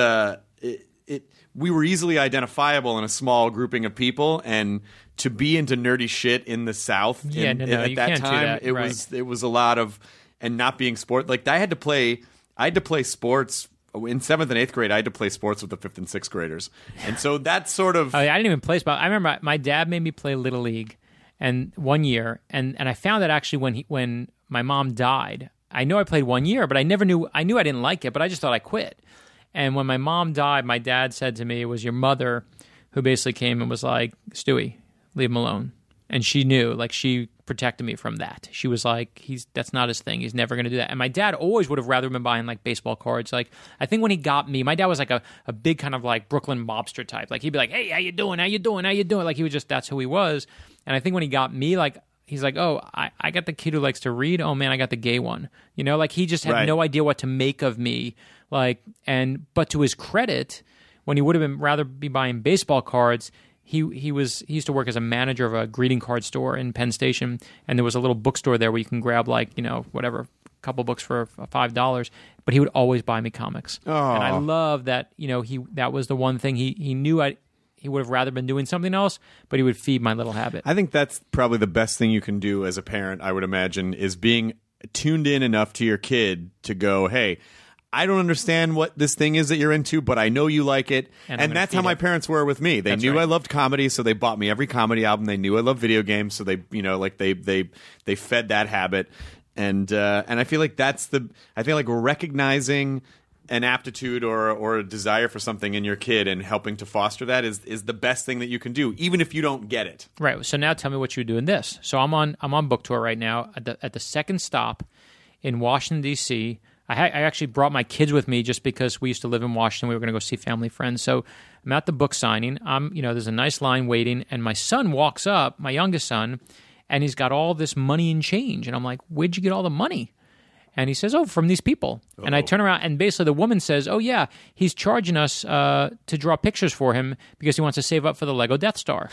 we were easily identifiable in a small grouping of people, and to be into nerdy shit in the South at that time, it was a lot of, and not being sport, like I had to play sports in 7th and 8th grade. I had to play sports with the 5th and 6th graders, and so that's sort of. I didn't even play sports. I remember my dad made me play Little League, and 1 year, and I found that actually when my mom died, I know I played 1 year, but I knew I didn't like it, but I just thought I quit. And when my mom died, my dad said to me, "It was your mother who basically came and was like, Stewie, leave him alone." And she knew, like, she protected me from that. She was like, that's not his thing. He's never going to do that. And my dad always would have rather been buying, like, baseball cards. Like, I think when he got me, my dad was like a big kind of, like, Brooklyn mobster type. Like, he'd be like, "Hey, how you doing? How you doing? How you doing?" Like, he was just, that's who he was. And I think when he got me, like, he's like, "Oh, I got the kid who likes to read. Oh, man, I got the gay one." Like, he just had no idea what to make of me. Like, but to his credit, when he would have been rather be buying baseball cards, he used to work as a manager of a greeting card store in Penn Station, and there was a little bookstore there where you can grab, like, whatever, a couple books for $5, but he would always buy me comics. Oh. And I love that, that was the one thing he knew he would have rather been doing something else, but he would feed my little habit. I think that's probably the best thing you can do as a parent, I would imagine, is being tuned in enough to your kid to go, "Hey, I don't understand what this thing is that you're into, but I know you like it." And that's how my parents were with me. They knew I loved comedy, so they bought me every comedy album. They knew I loved video games, so they, they fed that habit. And I feel like recognizing an aptitude or a desire for something in your kid and helping to foster that is the best thing that you can do, even if you don't get it. Right. So now tell me what you do in this. So I'm on book tour right now at the second stop in Washington, D.C. I actually brought my kids with me just because we used to live in Washington. We were going to go see family friends. So I'm at the book signing. There's a nice line waiting, and my son walks up, my youngest son, and he's got all this money and change. And I'm like, "Where'd you get all the money?" And he says, "Oh, from these people." Oh. And I turn around, and basically the woman says, "Oh, yeah, he's charging us to draw pictures for him because he wants to save up for the Lego Death Star."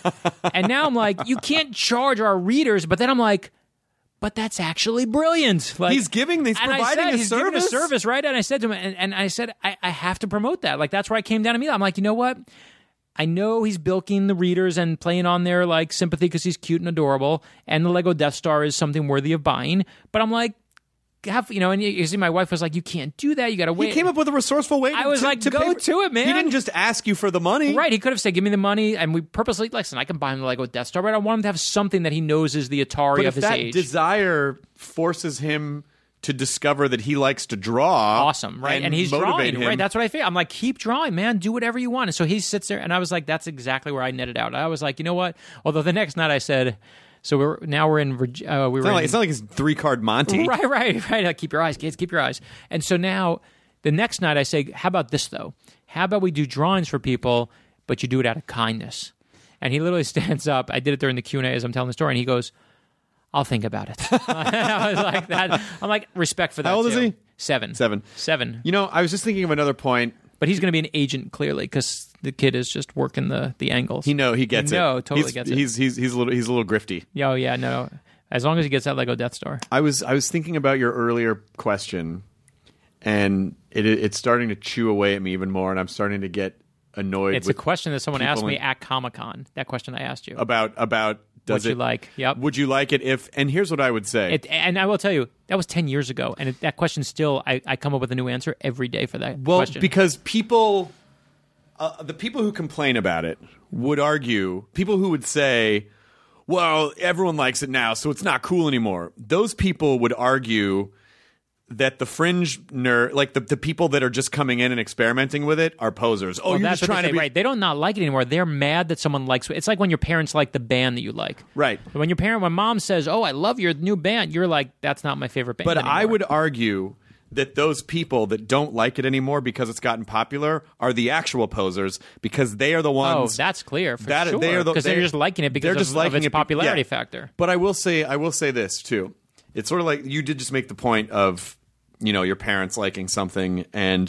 And now I'm like, you can't charge our readers. But then I'm like, but that's actually brilliant. Like, he's providing a service. Giving a service, right? And I said to him, and I said, I have to promote that. Like, that's where I came down to me. I'm like, you know what? I know he's bilking the readers and playing on their, like, sympathy because he's cute and adorable, and the Lego Death Star is something worthy of buying. But I'm like, and you see, my wife was like, "You can't do that. You got to wait." He came up with a resourceful way. I was like, "Go to it, man." He didn't just ask you for the money, right? He could have said, "Give me the money," and we purposely, listen, I can buy him the Lego Death Star, but I want him to have something that he knows is the Atari of his age. But if that desire forces him to discover that he likes to draw, awesome, right? And he's drawing, right? That's what I feel. I'm like, keep drawing, man. Do whatever you want. And so he sits there, and I was like, that's exactly where I netted out. I was like, you know what? Although the next night I said. So we're in Virginia. It's not like it's 3-card Monty. Right. Like, keep your eyes, kids, keep your eyes. And so now, the next night I say, how about this, though? How about we do drawings for people, but you do it out of kindness? And he literally stands up. I did it during the Q&A as I'm telling the story, and he goes, "I'll think about it." I was like that. I'm like, respect for that. How old is he? 7. 7. I was just thinking of another point. But he's going to be an agent, clearly, because the kid is just working the angles. He gets it. No, totally gets it. He's a little grifty. Oh yeah, no. As long as he gets that Lego Death Star. I was thinking about your earlier question, and it's starting to chew away at me even more, and I'm starting to get annoyed. It's a question that someone asked me at Comic-Con. That question I asked you about. What you like? Yep. Would you like it if? And here's what I would say. And I will tell you, that was 10 years ago, and that question still, I come up with a new answer every day for that question. Well, because people the people who complain about it would argue, people who would say, well, everyone likes it now, so it's not cool anymore. Those people would argue that the fringe nerd, like the people that are just coming in and experimenting with it, are posers. Oh, well, you're that's just what trying they to say, be right. They don't not like it anymore. They're mad that someone likes it. It's like when your parents like the band that you like. Right. When mom says, "Oh, I love your new band," you're like, "That's not my favorite band." But anymore. I would argue that those people that don't like it anymore because it's gotten popular are the actual posers, because they are the ones. Oh, that's clear for sure. They are because they're just liking it because of its popularity factor. But I will say this too. It's sort of like you did just make the point of, your parents liking something, and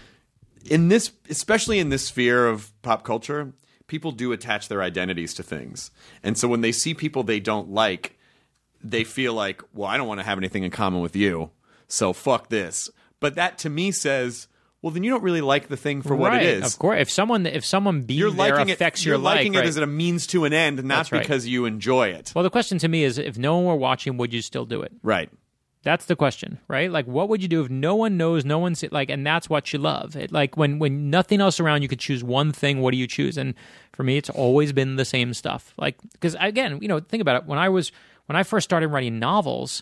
in this, especially in this sphere of pop culture, people do attach their identities to things, and so when they see people they don't like, they feel like, well, I don't want to have anything in common with you, so fuck this. But that to me says, well, then you don't really like the thing for what it is. Of course, if someone being you're there liking affects you're your liking life, it as a means to an end, not because you enjoy it. Well, the question to me is, if no one were watching, would you still do it? Right. That's the question, right? Like, what would you do if no one knows, no one's like, and that's what you love? It, like when nothing else around, you could choose one thing. What do you choose? And for me, it's always been the same stuff. Like, because again, think about it. When I first started writing novels,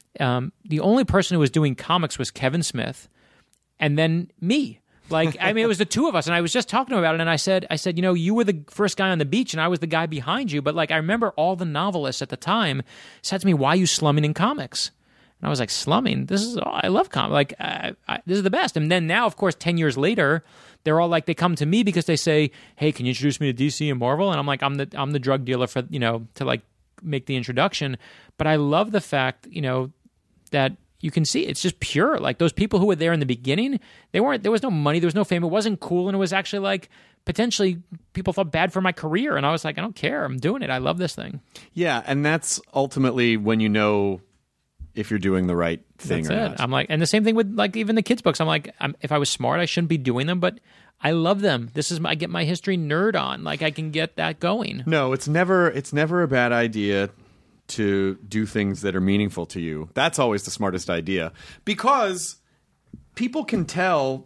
the only person who was doing comics was Kevin Smith, and then me. Like, I mean, it was the two of us, and I was just talking to him about it, and I said, you were the first guy on the beach, and I was the guy behind you. But like, I remember all the novelists at the time said to me, "Why are you slumming in comics?" And I was like, slumming? I love comics. Like, this is the best. And then now, of course, 10 years later, they're all like, they come to me because they say, "Hey, can you introduce me to DC and Marvel?" And I'm like, I'm the drug dealer for, to like make the introduction. But I love the fact, that you can see it's just pure. Like, those people who were there in the beginning, there was no money, there was no fame, it wasn't cool, and it was actually like, potentially people thought bad for my career. And I was like, I don't care, I'm doing it, I love this thing. Yeah, and that's ultimately when you know if you're doing the right thing. That's or it. not. I'm like, and the same thing with like even the kids' books. I'm like, if I was smart, I shouldn't be doing them, but I love them. I get my history nerd on. Like, I can get that going. No, it's never a bad idea to do things that are meaningful to you. That's always the smartest idea, because people can tell,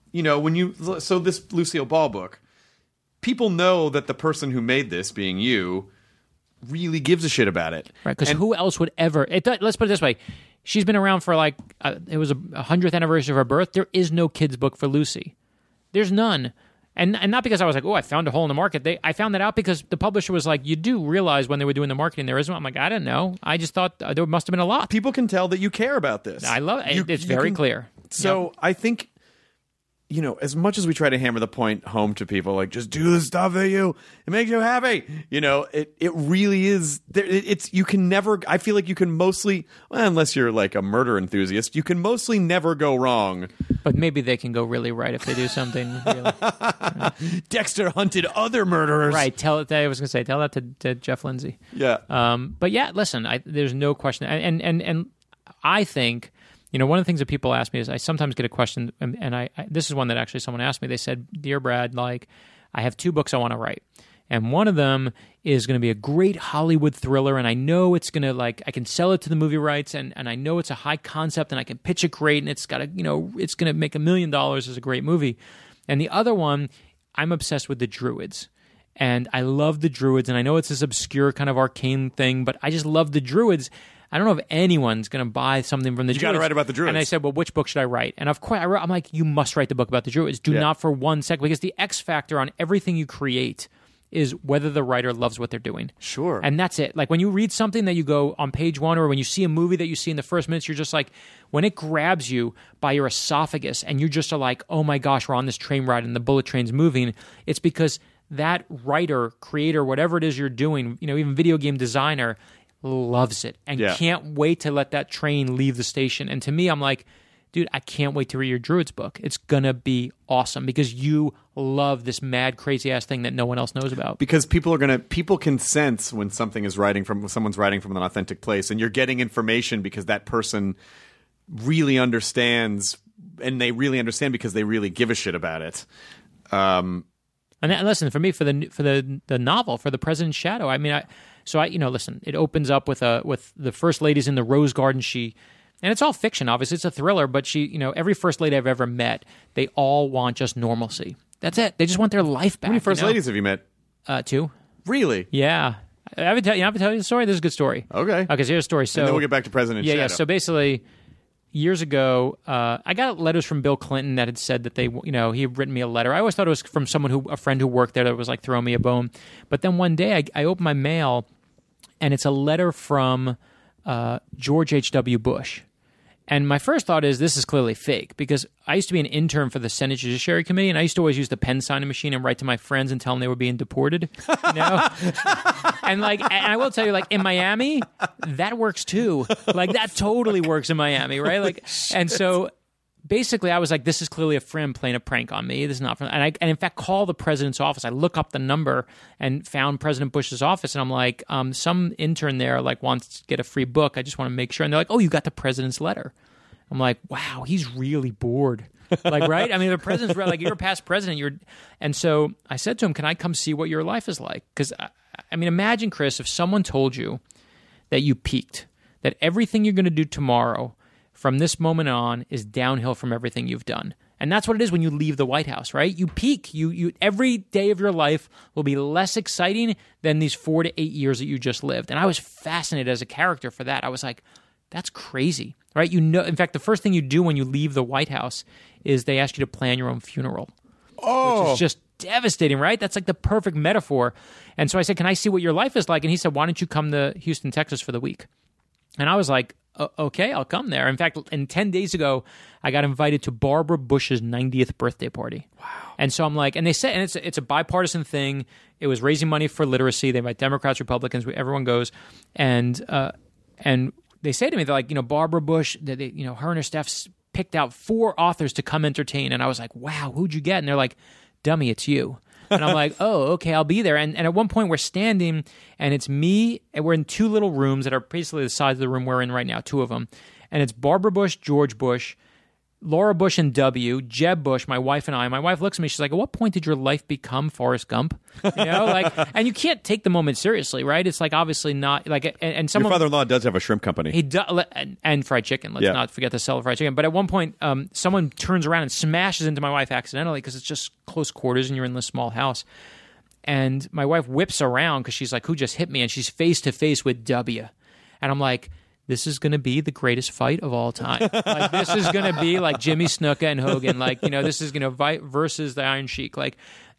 so this Lucille Ball book, people know that the person who made this, being you, really gives a shit about it. Right, because who else would ever... let's put it this way. She's been around for like... it was a 100th anniversary of her birth. There is no kids' book for Lucy. There's none. And not because I was like, oh, I found a hole in the market. I found that out because the publisher was like, you do realize when they were doing the marketing there isn't one. I'm like, I didn't know. I just thought there must have been a lot. People can tell that you care about this. I love it. It's very clear. So Yep. I think... as much as we try to hammer the point home to people, like, just do the stuff that it makes you happy. It really is. You can never. I feel like you can mostly, unless you're like a murder enthusiast, you can mostly never go wrong. But maybe they can go really right if they do something. Really. Dexter hunted other murderers. Right. I was going to say, tell that to Jeff Lindsay. Yeah. But yeah, listen. There's no question, and I think. One of the things that people ask me is I sometimes get a question, and I this is one that actually someone asked me. They said, "Dear Brad, like, I have 2 books I want to write, and one of them is going to be a great Hollywood thriller, and I know it's going to, like, I can sell it to the movie rights, and I know it's a high concept, and I can pitch it great, and it's got a, it's going to make $1 million as a great movie. And the other one, I'm obsessed with the Druids. And I love the Druids, and I know it's this obscure kind of arcane thing, but I just love the Druids. I don't know if anyone's going to buy something from the Druids. You got to write about the Druids. And I said, well, which book should I write? And of course, I'm like, you must write the book about the Druids. Do not for 1 second, because the X factor on everything you create is whether the writer loves what they're doing. Sure. And that's it. Like, when you read something that you go on page 1, or when you see a movie that you see in the first minutes, you're just like, when it grabs you by your esophagus and you just are like, oh my gosh, we're on this train ride and the bullet train's moving, it's because that writer, creator, whatever it is you're doing, even video game designer, loves it and can't wait to let that train leave the station. And to me, I'm like, dude, I can't wait to read your Druids book. It's gonna be awesome because you love this mad, crazy ass thing that no one else knows about. Because people can sense when someone's writing from an authentic place, and you're getting information because that person really understands, and they really understand because they really give a shit about it. And listen, for me, for the novel, for The President's Shadow, I mean, listen, it opens up with the first lady's in the Rose Garden. And it's all fiction, obviously. It's a thriller, but every first lady I've ever met, they all want just normalcy. That's it. They just want their life back. How many first ladies have you met? 2. Really? Yeah. I would tell you the story. This is a good story. Okay. Okay, so here's a story. So and then we'll get back to President Shadow. Yeah. So basically, years ago, I got letters from Bill Clinton that had said that he had written me a letter. I always thought it was from a friend who worked there that was like throwing me a bone. But then one day I opened my mail, and it's a letter from George H.W. Bush. And my first thought is this is clearly fake because I used to be an intern for the Senate Judiciary Committee, and I used to always use the pen signing machine and write to my friends and tell them they were being deported. And I will tell you, like in Miami, that works too. Like that totally works in Miami, right? And so basically, I was like, this is clearly a friend playing a prank on me. This is not from, and in fact, call the president's office. I look up the number and found President Bush's office, and I'm like, some intern there wants to get a free book. I just want to make sure. And they're like, oh, you got the president's letter. I'm like, wow, he's really bored. Right? I mean, the president's you're a past president. And so I said to him, can I come see what your life is like? Because I mean, imagine, Chris, if someone told you that you peaked, that everything you're going to do tomorrow from this moment on is downhill from everything you've done. And that's what it is when you leave the White House, right? You peak. You every day of your life will be less exciting than these 4 to 8 years that you just lived. And I was fascinated as a character for that. I was like, that's crazy, right? In fact, the first thing you do when you leave the White House is they ask you to plan your own funeral. Which is just devastating, right? That's like the perfect metaphor. And so I said, can I see what your life is like? And he said, why don't you come to Houston, Texas for the week? And I was like, okay, I'll come there. In fact, 10 days ago, I got invited to Barbara Bush's 90th birthday party. Wow. And so I'm like, and they said, and it's a bipartisan thing. It was raising money for literacy. They invite Democrats, Republicans, everyone goes. And they say to me, they're like, Barbara Bush, her and her staff picked out 4 authors to come entertain. And I was like, wow, who'd you get? And they're like, dummy, it's you. And I'm like, oh, okay, I'll be there. And at one point we're standing, and it's me, and we're in 2 little rooms that are basically the size of the room we're in right now, 2 of them. And it's Barbara Bush, George Bush, Laura Bush and W, Jeb Bush, my wife and I. My wife looks at me, she's like, at what point did your life become Forrest Gump? And you can't take the moment seriously, right? It's obviously not, and someone... Your father-in-law does have a shrimp company. He does, and fried chicken. Let's not forget to sell fried chicken. But at one point, someone turns around and smashes into my wife accidentally because it's just close quarters and you're in this small house. And my wife whips around because she's like, who just hit me? And she's face to face with W. And I'm like, this is going to be the greatest fight of all time. This is going to be like Jimmy Snuka and Hogan. This is going to fight versus the Iron Sheik. But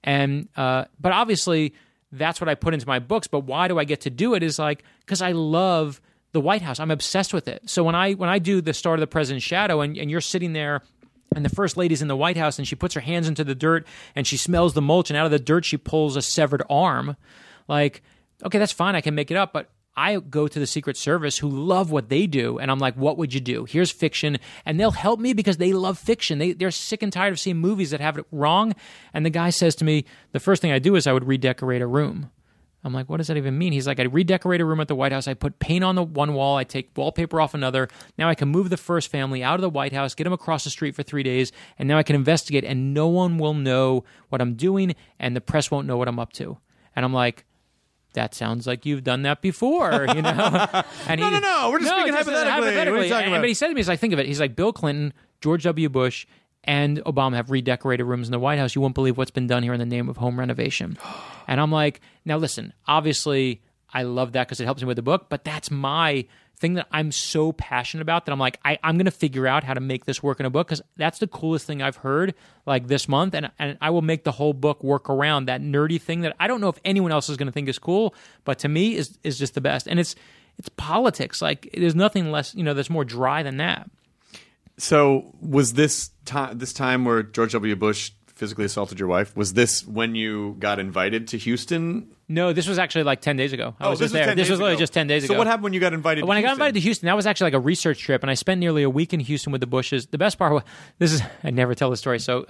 obviously that's what I put into my books. But why do I get to do it? Is because I love the White House. I'm obsessed with it. So when I do the start of the President's Shadow, and you're sitting there, and the first lady's in the White House, and she puts her hands into the dirt, and she smells the mulch, and out of the dirt she pulls a severed arm. Okay, that's fine. I can make it up, but I go to the Secret Service who love what they do, and I'm like, what would you do? Here's fiction, and they'll help me because they love fiction. They're sick and tired of seeing movies that have it wrong, and the guy says to me, the first thing I do is I would redecorate a room. I'm like, what does that even mean? He's like, I redecorate a room at the White House. I put paint on the one wall. I take wallpaper off another. Now I can move the first family out of the White House, get them across the street for 3 days, and now I can investigate, and no one will know what I'm doing, and the press won't know what I'm up to. And I'm like, that sounds like you've done that before, And no, we're just speaking hypothetically. But he said to me, think of it. He's like, Bill Clinton, George W. Bush, and Obama have redecorated rooms in the White House. You won't believe what's been done here in the name of home renovation. And I'm like, now listen, obviously I love that because it helps me with the book, but that's my thing that I'm so passionate about that I'm like, I'm going to figure out how to make this work in a book because that's the coolest thing I've heard this month. And I will make the whole book work around that nerdy thing that I don't know if anyone else is going to think is cool, but to me is just the best. And it's politics. There's nothing less, that's more dry than that. So was this time where George W. Bush physically assaulted your wife, was this when you got invited to Houston? No, this was actually 10 days ago. I was just there. This was literally just 10 days ago. So what happened when you got invited to Houston? When I got invited to Houston, that was actually a research trip, and I spent nearly a week in Houston with the Bushes. The best part was, I never tell the story, so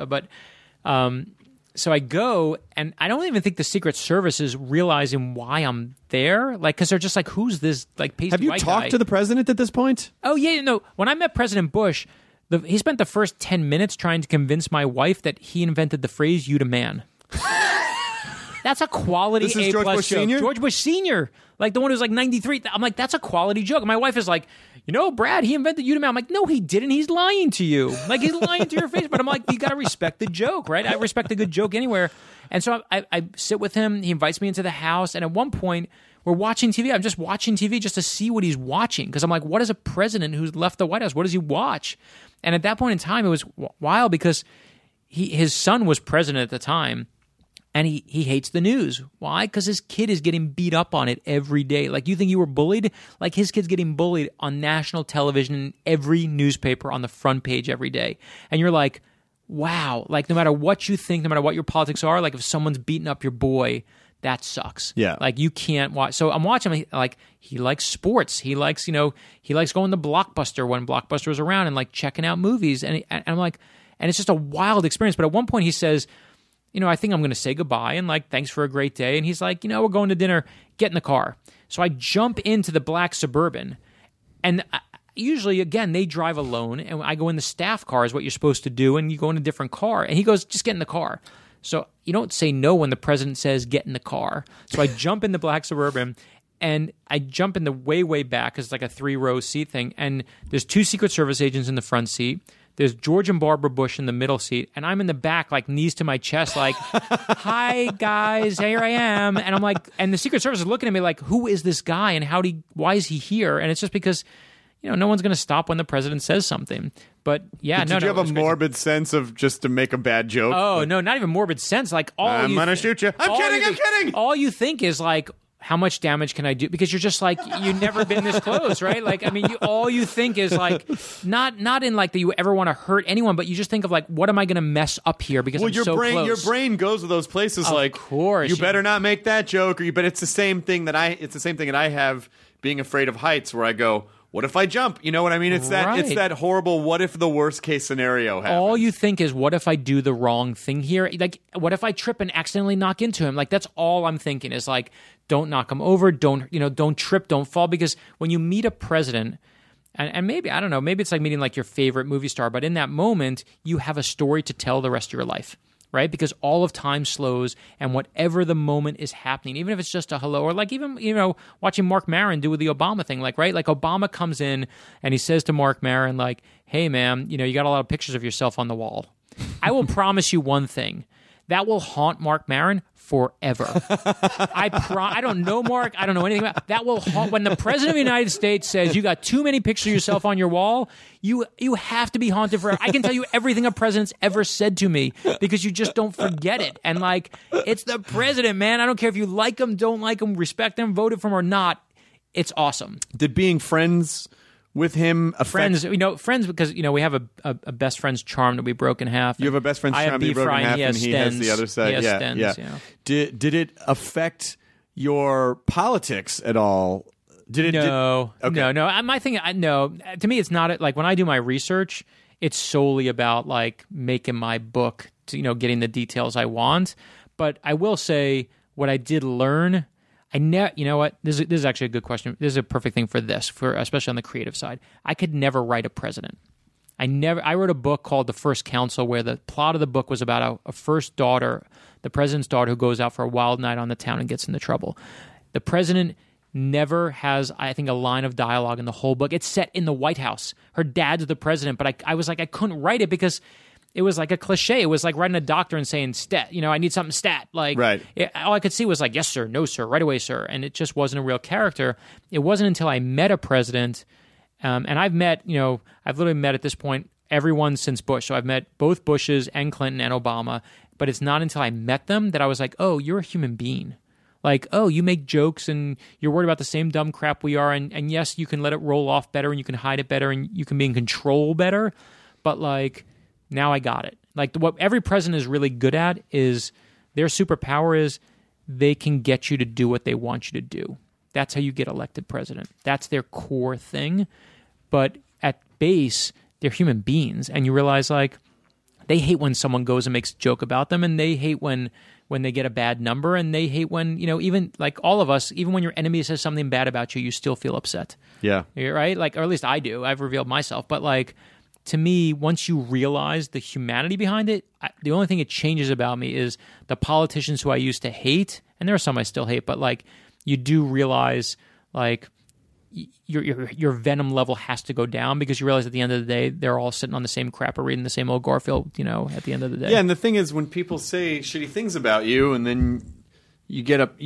I go, and I don't even think the Secret Service is realizing why I'm there, because they're just like, who's this pasty white guy? Have you talked to the president at this point? Oh, yeah, no. When I met President Bush, he spent the first 10 minutes trying to convince my wife that he invented the phrase, you to man. That's a quality A+ George Bush joke. Sr.? George Bush Sr., the one who's 93. I'm like, that's a quality joke. And my wife is like, Brad, he invented Udemy. I'm like, no, he didn't. He's lying to you. Like, he's lying to your face. But I'm like, you got to respect the joke, right? I respect a good joke anywhere. And so I sit with him. He invites me into the house. And at one point, we're watching TV. I'm just watching TV just to see what he's watching. Because I'm like, what is a president who's left the White House? What does he watch? And at that point in time, it was wild because his son was president at the time. And he hates the news. Why? Because his kid is getting beat up on it every day. Like, you think you were bullied? Like, his kid's getting bullied on national television in every newspaper on the front page every day. And you're like, wow. Like, no matter what you think, no matter what your politics are, like, if someone's beating up your boy, that sucks. Yeah. Like, you can't watch. So I'm watching him. Like, he likes sports. He likes, he likes going to Blockbuster when Blockbuster was around and, like, checking out movies. And I'm like, and it's just a wild experience. But at one point he says, I think I'm going to say goodbye and, like, thanks for a great day. And he's like, we're going to dinner. Get in the car. So I jump into the black Suburban. And usually, again, they drive alone. And I go in the staff car is what you're supposed to do. And you go in a different car. And he goes, just get in the car. So you don't say no when the president says get in the car. So I jump in the black Suburban. And I jump in the way, way back because it's like a 3-row seat thing. And there's 2 Secret Service agents in the front seat. There's George and Barbara Bush in the middle seat, and I'm in the back, like, knees to my chest, like, hi, guys, here I am. And I'm like, and the Secret Service is looking at me like, who is this guy, and why is he here? And it's just because, no one's going to stop when the president says something. But, yeah, Did you have a morbid sense of just to make a bad joke? Oh, no, not even morbid sense. Like, I'm going to shoot you. I'm kidding. All you think is, like, how much damage can I do? Because you're just like, you've never been this close, right? Like, I mean, all you think is like, not in like that you ever want to hurt anyone, but you just think of like, what am I going to mess up here? Because I'm so close. Your brain goes to those places. Of course, you better not make that joke, but it's the same thing that I have being afraid of heights, where I go, what if I jump? You know what I mean? It's that horrible, what if the worst case scenario happens? All you think is, what if I do the wrong thing here? Like, what if I trip and accidentally knock into him? Like, that's all I'm thinking is like, don't knock him over, don't trip, don't fall. Because when you meet a president, and maybe, I don't know, maybe it's like meeting like your favorite movie star, but in that moment, you have a story to tell the rest of your life. Right? Because all of time slows, and whatever the moment is happening, even if it's just a hello, or like even, watching Mark Maron do with the Obama thing, like, right? Like, Obama comes in and he says to Mark Maron, like, hey, man, you got a lot of pictures of yourself on the wall. I will promise you one thing. That will haunt Mark Maron forever. I don't know Mark. I don't know anything about that. Will haunt when the president of the United States says you got too many pictures of yourself on your wall. You have to be haunted forever. I can tell you everything a president's ever said to me because you just don't forget it. And like, it's the president, man. I don't care if you like him, don't like him, respect him, voted for him or not. It's awesome. Did being friends with him friends because we have a best friend's charm that we broke in half. You have a best friend's charm that you broke in half, and he has the other side. Yeah. Did it affect your politics at all? No. My thing, no. To me, it's not like when I do my research, it's solely about like making my book to getting the details I want. But I will say what I did learn. You know what? This is actually a good question. This is a perfect thing for this, especially on the creative side. I could never write a president. I wrote a book called The First Council, where the plot of the book was about a first daughter, the president's daughter, who goes out for a wild night on the town and gets into trouble. The president never has, I think, a line of dialogue in the whole book. It's set in the White House. Her dad's the president, but I was like, I couldn't write it because it was like a cliche. It was like writing a doctor and saying, stat, I need something stat. Like, right. All I could see was like, yes, sir, no, sir, right away, sir. And it just wasn't a real character. It wasn't until I met a president, and I've met, I've literally met at this point everyone since Bush. So I've met both Bushes and Clinton and Obama, but it's not until I met them that I was like, oh, you're a human being. Like, oh, you make jokes and you're worried about the same dumb crap we are. And yes, you can let it roll off better and you can hide it better and you can be in control better. But like, now I got it. Like, what every president is really good at is their superpower is they can get you to do what they want you to do. That's how you get elected president. That's their core thing. But at base, they're human beings. And you realize, like, they hate when someone goes and makes a joke about them, and they hate when they get a bad number, and they hate when, even like all of us, even when your enemy says something bad about you, you still feel upset. Yeah. Right? Like, or at least I do. I've revealed myself. But like, to me, once you realize the humanity behind it, the only thing it changes about me is the politicians who I used to hate, and there are some I still hate, but like, you do realize, like, your venom level has to go down because you realize at the end of the day they're all sitting on the same crap or reading the same old Garfield, at the end of the day. Yeah, and the thing is, when people say shitty things about you, and then you get up,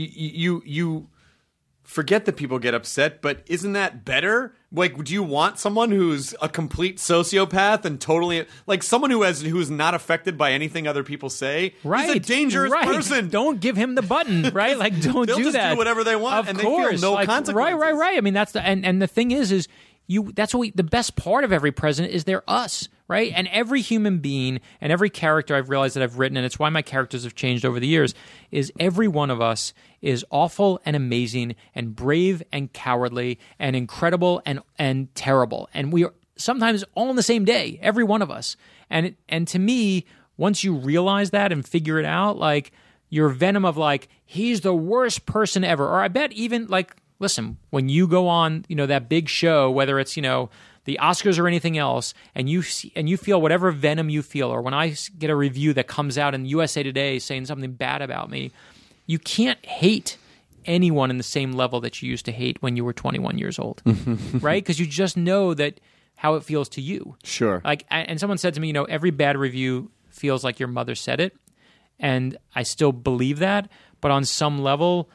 you forget that people get upset. But isn't that better? Like, do you want someone who's a complete sociopath and totally like someone who's not affected by anything other people say? Right, he's a dangerous person. Don't give him the button, right? Like, don't They'll do just that. do whatever they want, of and course. they feel no consequences. Right. I mean, that's and the thing is that's what the best part of every president is they're us, right? And every human being and every character I've realized that I've written, and it's why my characters have changed over the years, is every one of us is awful and amazing and brave and cowardly and incredible and terrible. And we are sometimes all on the same day, every one of us. And to me, once you realize that and figure it out, like your venom of like, he's the worst person ever. Or I bet even like, listen, when you go on, that big show, whether it's, the Oscars or anything else, and you feel whatever venom you feel, or when I get a review that comes out in USA Today saying something bad about me, you can't hate anyone in the same level that you used to hate when you were 21 years old, right? Because you just know that how it feels to you. Sure. Like, and someone said to me, every bad review feels like your mother said it, and I still believe that. But on some level,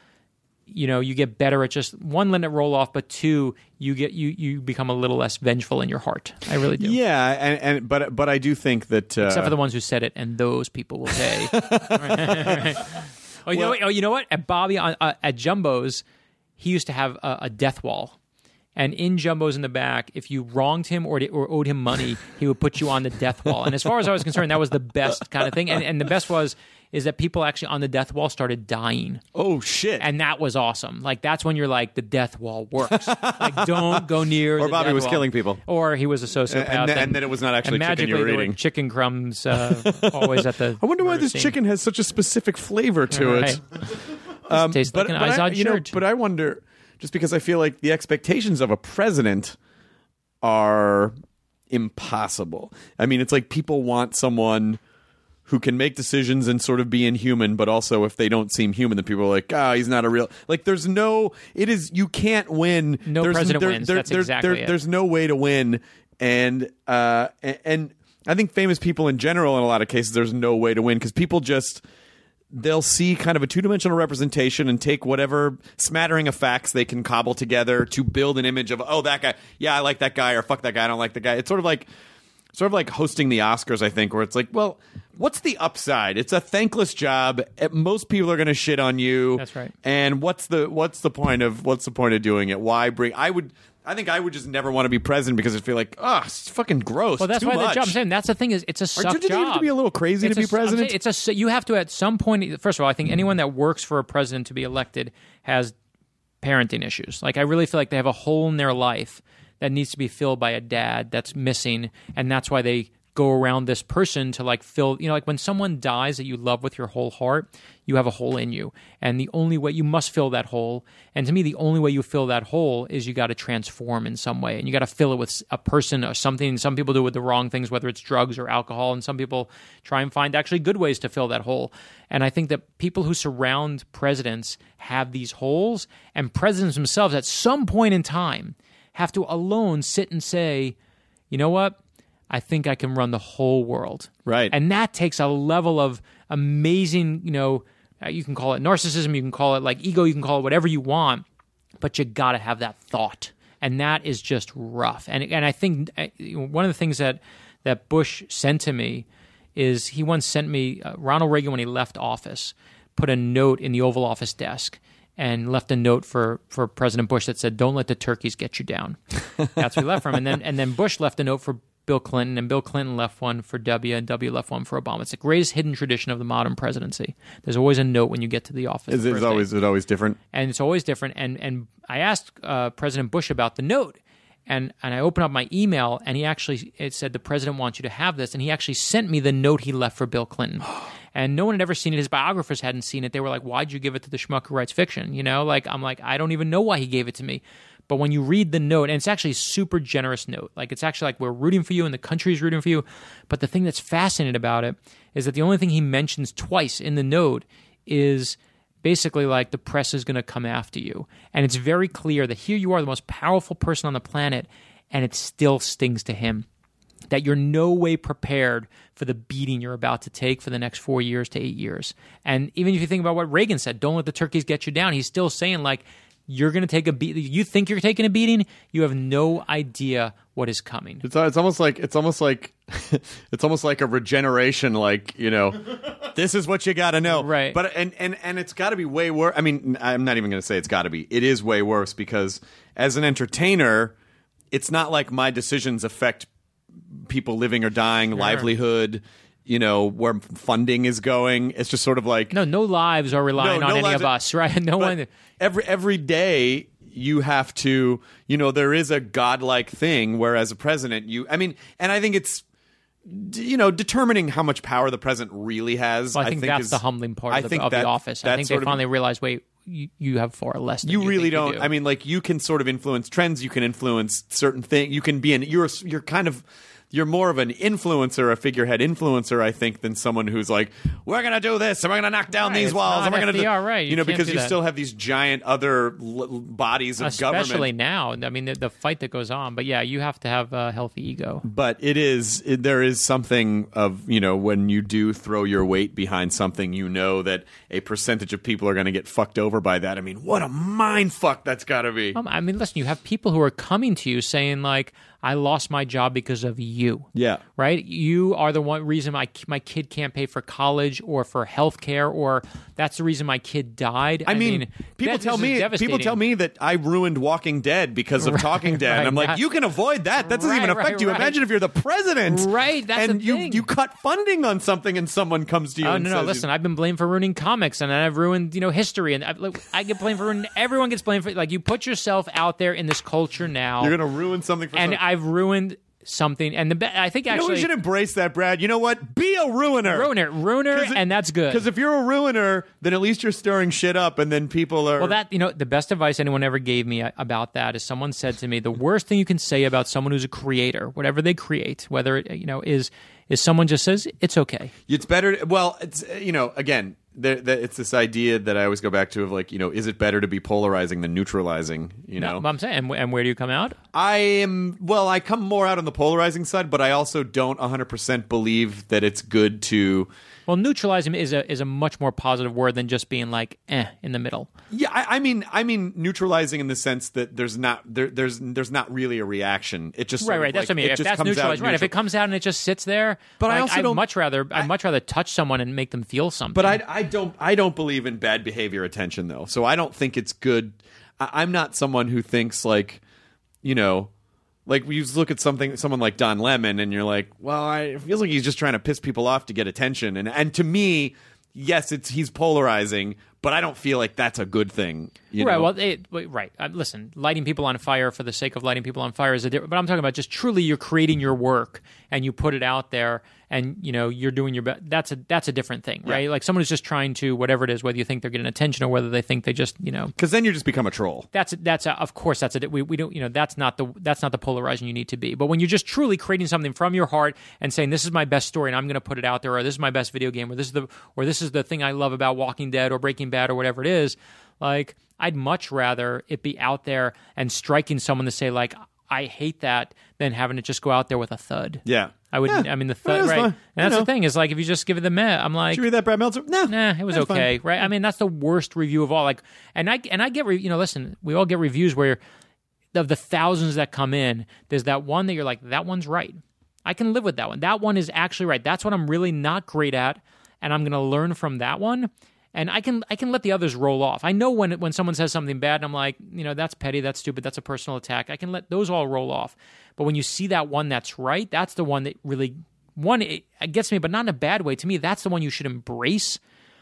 you get better at just one, letting it roll off, but two, you become a little less vengeful in your heart. I really do. Yeah, but I do think that except for the ones who said it, and those people will pay. Right. Oh, you know what? At Bobby at Jumbo's, he used to have a death wall. And in Jumbo's in the back, if you wronged him or owed him money, he would put you on the death wall. And as far as I was concerned, that was the best kind of thing. And the best is that people actually on the death wall started dying. Oh, shit. And that was awesome. Like, that's when you're like, the death wall works. Like, don't go near or the Bobby death was wall. Killing people. Or he was a sociopath. And then it was not actually chicken you were there eating. Were chicken crumbs always at the I wonder why this scene. chicken has such a specific flavor to it. Tastes like an Izod shirt. But I wonder, just because I feel like the expectations of a president are impossible. I mean, it's like people want someone who can make decisions and sort of be inhuman, but also if they don't seem human, then people are like, he's not a real... Like, you can't win. No president wins. That's exactly it. There's no way to win. And I think famous people in general, in a lot of cases, there's no way to win because people just... They'll see kind of a two-dimensional representation and take whatever smattering of facts they can cobble together to build an image of, that guy, yeah, I like that guy, or fuck that guy, I don't like the guy. It's sort of like hosting the Oscars, I think, where it's like, well, what's the upside? It's a thankless job. Most people are going to shit on you. That's right. And what's the point of doing it? Why bring? I think I would just never want to be president because I'd feel like, it's fucking gross. Well, that's too why much. the job. I'm saying that's the thing is, it's a suck job. Do you have to be a little crazy to be president? You have to at some point. First of all, I think anyone that works for a president to be elected has parenting issues. Like, I really feel like they have a hole in their life that needs to be filled by a dad that's missing, and that's why they go around this person to like fill, like when someone dies that you love with your whole heart, you have a hole in you. And the only way you must fill that hole, and to me, the only way you fill that hole is you got to transform in some way. And you got to fill it with a person or something. Some people do it with the wrong things, whether it's drugs or alcohol, and some people try and find actually good ways to fill that hole. And I think that people who surround presidents have these holes, and presidents themselves at some point in time have to alone sit and say, you know what? I think I can run the whole world. Right. And that takes a level of amazing, you can call it narcissism, you can call it like ego, you can call it whatever you want, but you got to have that thought. And that is just rough. And I think one of the things that Bush sent to me is he once sent me, Ronald Reagan, when he left office, put a note in the Oval Office desk and left a note for President Bush that said, "Don't let the turkeys get you down." That's what he left from. And then Bush left a note for Bill Clinton, and Bill Clinton left one for W, and W left one for Obama. It's the greatest hidden tradition of the modern presidency. There's always a note when you get to the office. Is it always different? And it's always different. And I asked President Bush about the note, and I opened up my email, and it said, the president wants you to have this, and he actually sent me the note he left for Bill Clinton. And no one had ever seen it. His biographers hadn't seen it. They were like, why'd you give it to the schmuck who writes fiction? I'm like, I don't even know why he gave it to me. But when you read the note, and it's actually a super generous note, like it's actually like we're rooting for you and the country is rooting for you. But the thing that's fascinating about it is that the only thing he mentions twice in the note is basically like the press is going to come after you. And it's very clear that here you are, the most powerful person on the planet, and it still stings to him that you're no way prepared for the beating you're about to take for the next 4 years to 8 years. And even if you think about what Reagan said, don't let the turkeys get you down, he's still saying, like, you're going to take a beating. You think you're taking a beating? You have no idea what is coming. It's almost like it's almost like a regeneration. Like, you know, this is what you got to know, right? But and it's got to be way worse. I mean, I'm not even going to say it's got to be. It is way worse because as an entertainer, it's not like my decisions affect people living or dying, livelihood. You know, where funding is going. It's just sort of like no lives are relying on any of us, right? No one. Every day you have to, you know, there is a godlike thing. Whereas a president, and I think it's, you know, determining how much power the president really has. Well, I think that's the humbling part of the office. I think they finally realize, wait, you have far less. Than you really don't. You do. I mean, like, you can sort of influence trends. You can influence certain things. You can be you're kind of. You're more of an influencer, a figurehead influencer, I think, than someone who's like, we're going to do this, and we're going to knock down these walls, and we're going to do... Right. You know, because you still have these giant other bodies of government. Especially now. I mean, the fight that goes on. But yeah, you have to have a healthy ego. But there is something of, you know, when you do throw your weight behind something, you know that a percentage of people are going to get fucked over by that. I mean, what a mind fuck that's got to be. I mean, listen, you have people who are coming to you saying, like, I lost my job because of you. Yeah. Right? You are the one reason my kid can't pay for college or for health care, or that's the reason my kid died. I mean people tell me that I ruined Walking Dead because of Talking Dead. And I'm like, you can avoid that. That doesn't even affect you. Imagine if you're the president. Right. That's and the thing. you cut funding on something and someone comes to you and says... Listen, I've been blamed for ruining comics, and I've ruined, you know, history, and I get blamed for ruining... Everyone gets blamed for... Like, you put yourself out there in this culture now. You're going to ruin something for someone. I've ruined something, and I think actually... we should embrace that, Brad. You know what? Be a ruiner. Ruiner, and that's good. Because if you're a ruiner, then at least you're stirring shit up, and then people are... Well, that, you know, the best advice anyone ever gave me about that is someone said to me, the worst thing you can say about someone who's a creator, whatever they create, whether it, you know, is someone just says, it's okay. It's better... Well, it's, you know, again... it's this idea that I always go back to of, like, you know, is it better to be polarizing than neutralizing, you know? No, I'm saying, and where do you come out? I come more out on the polarizing side, but I also don't 100% believe that it's good to... Well, neutralizing is a much more positive word than just being like, in the middle. Yeah, I mean neutralizing in the sense that there's not really a reaction. It just right. That's what I mean. If that's neutralizing, right? If it comes out and it just sits there, but like, I'd much rather touch someone and make them feel something. But I don't believe in bad behavior attention, though. So I don't think it's good. I'm not someone who thinks, like, you know. Like, you look at someone like Don Lemon, and you're like, well, it feels like he's just trying to piss people off to get attention. And to me, yes, he's polarizing, but I don't feel like that's a good thing. You know? Well, right. Listen, lighting people on fire for the sake of lighting people on fire is a different. But I'm talking about just truly you're creating your work and you put it out there, and you know you're doing your best. That's a different thing, right? Yeah. Like someone who's just trying to whatever it is, whether you think they're getting attention or whether they think they just, you know, because then you just become a troll. Of course we don't, you know, that's not the polarizing you need to be. But when you're just truly creating something from your heart and saying this is my best story and I'm going to put it out there, or this is my best video game, or this is the thing I love about Walking Dead or Breaking Bad or whatever it is, like I'd much rather it be out there and striking someone to say like I hate that than having it just go out there with a thud. Yeah. I would. Yeah. I mean, the thud, right? Fine. And that's the thing is, like, if you just give it the meh, I'm like, did you read that Brad Meltzer? Nah, it was okay, right? I mean, that's the worst review of all. Like, and I get, you know, listen, we all get reviews where of the thousands that come in, there's that one that you're like, that one's right. I can live with that one. That one is actually right. That's what I'm really not great at, and I'm going to learn from that one. And I can let the others roll off. I know when someone says something bad, and I'm like, you know, that's petty, that's stupid, that's a personal attack. I can let those all roll off. But when you see that one that's right, that's the one that really, it gets me, but not in a bad way. To me, that's the one you should embrace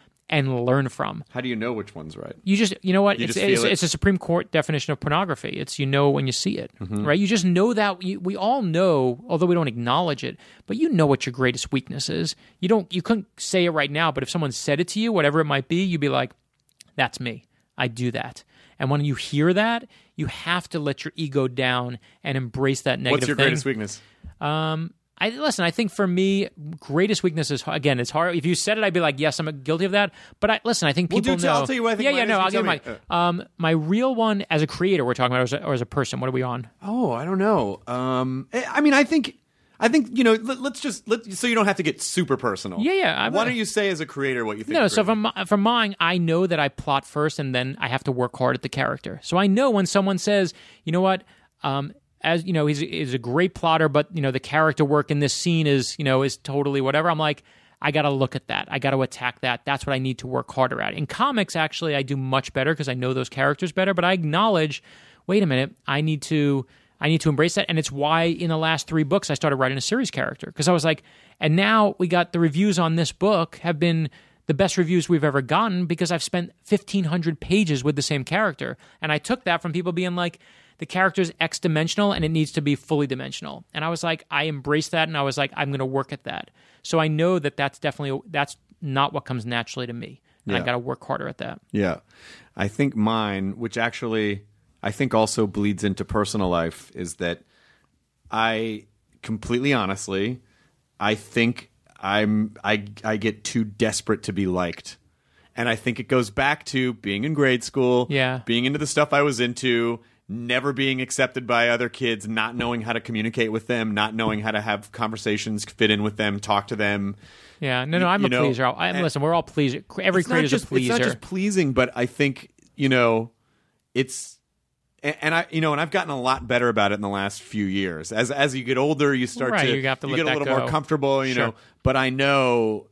and learn from. How do you know which one's right? You just, you know what? It's a Supreme Court definition of pornography. It's, you know, when you see it, right? You just know that. We all know, although we don't acknowledge it, but you know what your greatest weakness is. You couldn't say it right now, but if someone said it to you, whatever it might be, you'd be like, that's me. I do that. And when you hear that, you have to let your ego down and embrace that negative thing. What's your greatest weakness? I I think for me, greatest weakness is, again, it's hard. If you said it, I'd be like, yes, I'm guilty of that. But I think people know. I'll tell you what I think. I'll give you my real one as a creator. We're talking about or as a person. What are we on? Oh, I don't know. I mean, I think let's so you don't have to get super personal. Yeah. Why don't you say as a creator what you think? No, so from mine, I know that I plot first and then I have to work hard at the character. So I know when someone says, you know what, as you know, he's a great plotter, but you know the character work in this scene is totally whatever. I'm like, I got to look at that. I got to attack that. That's what I need to work harder at. In comics, actually, I do much better because I know those characters better. But I acknowledge, wait a minute, I need to embrace that. And it's why in the last 3 books I started writing a series character, because I was like, and now we got the reviews on this book have been the best reviews we've ever gotten because I've spent 1,500 pages with the same character. And I took that from people being like, the character's X-dimensional and it needs to be fully dimensional. And I was like, I embraced that and I was like, I'm going to work at that. So I know that that's not what comes naturally to me. And I got to work harder at that. Yeah. I think mine, which actually I think also bleeds into personal life, is that I completely honestly, I think I get too desperate to be liked. And I think it goes back to being in grade school, being into the stuff I was into, never being accepted by other kids, not knowing how to communicate with them, not knowing how to have conversations, fit in with them, talk to them. Yeah, no, I'm a pleaser. Listen, we're all pleasers. Every creator's a pleaser. It's not just pleasing, but I think, it's... And I've gotten a lot better about it in the last few years. As you get older, you start to get a little more comfortable, know. But I know,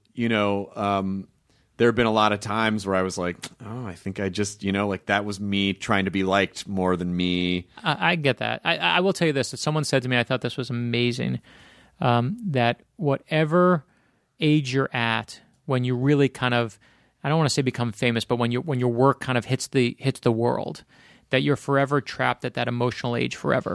there have been a lot of times where I was like, oh, I think I just, like that was me trying to be liked more than me. I get that. I will tell you this. If someone said to me, I thought this was amazing, that whatever age you're at, when you really kind of, I don't want to say become famous, but when your work kind of hits the world, that you're forever trapped at that emotional age forever.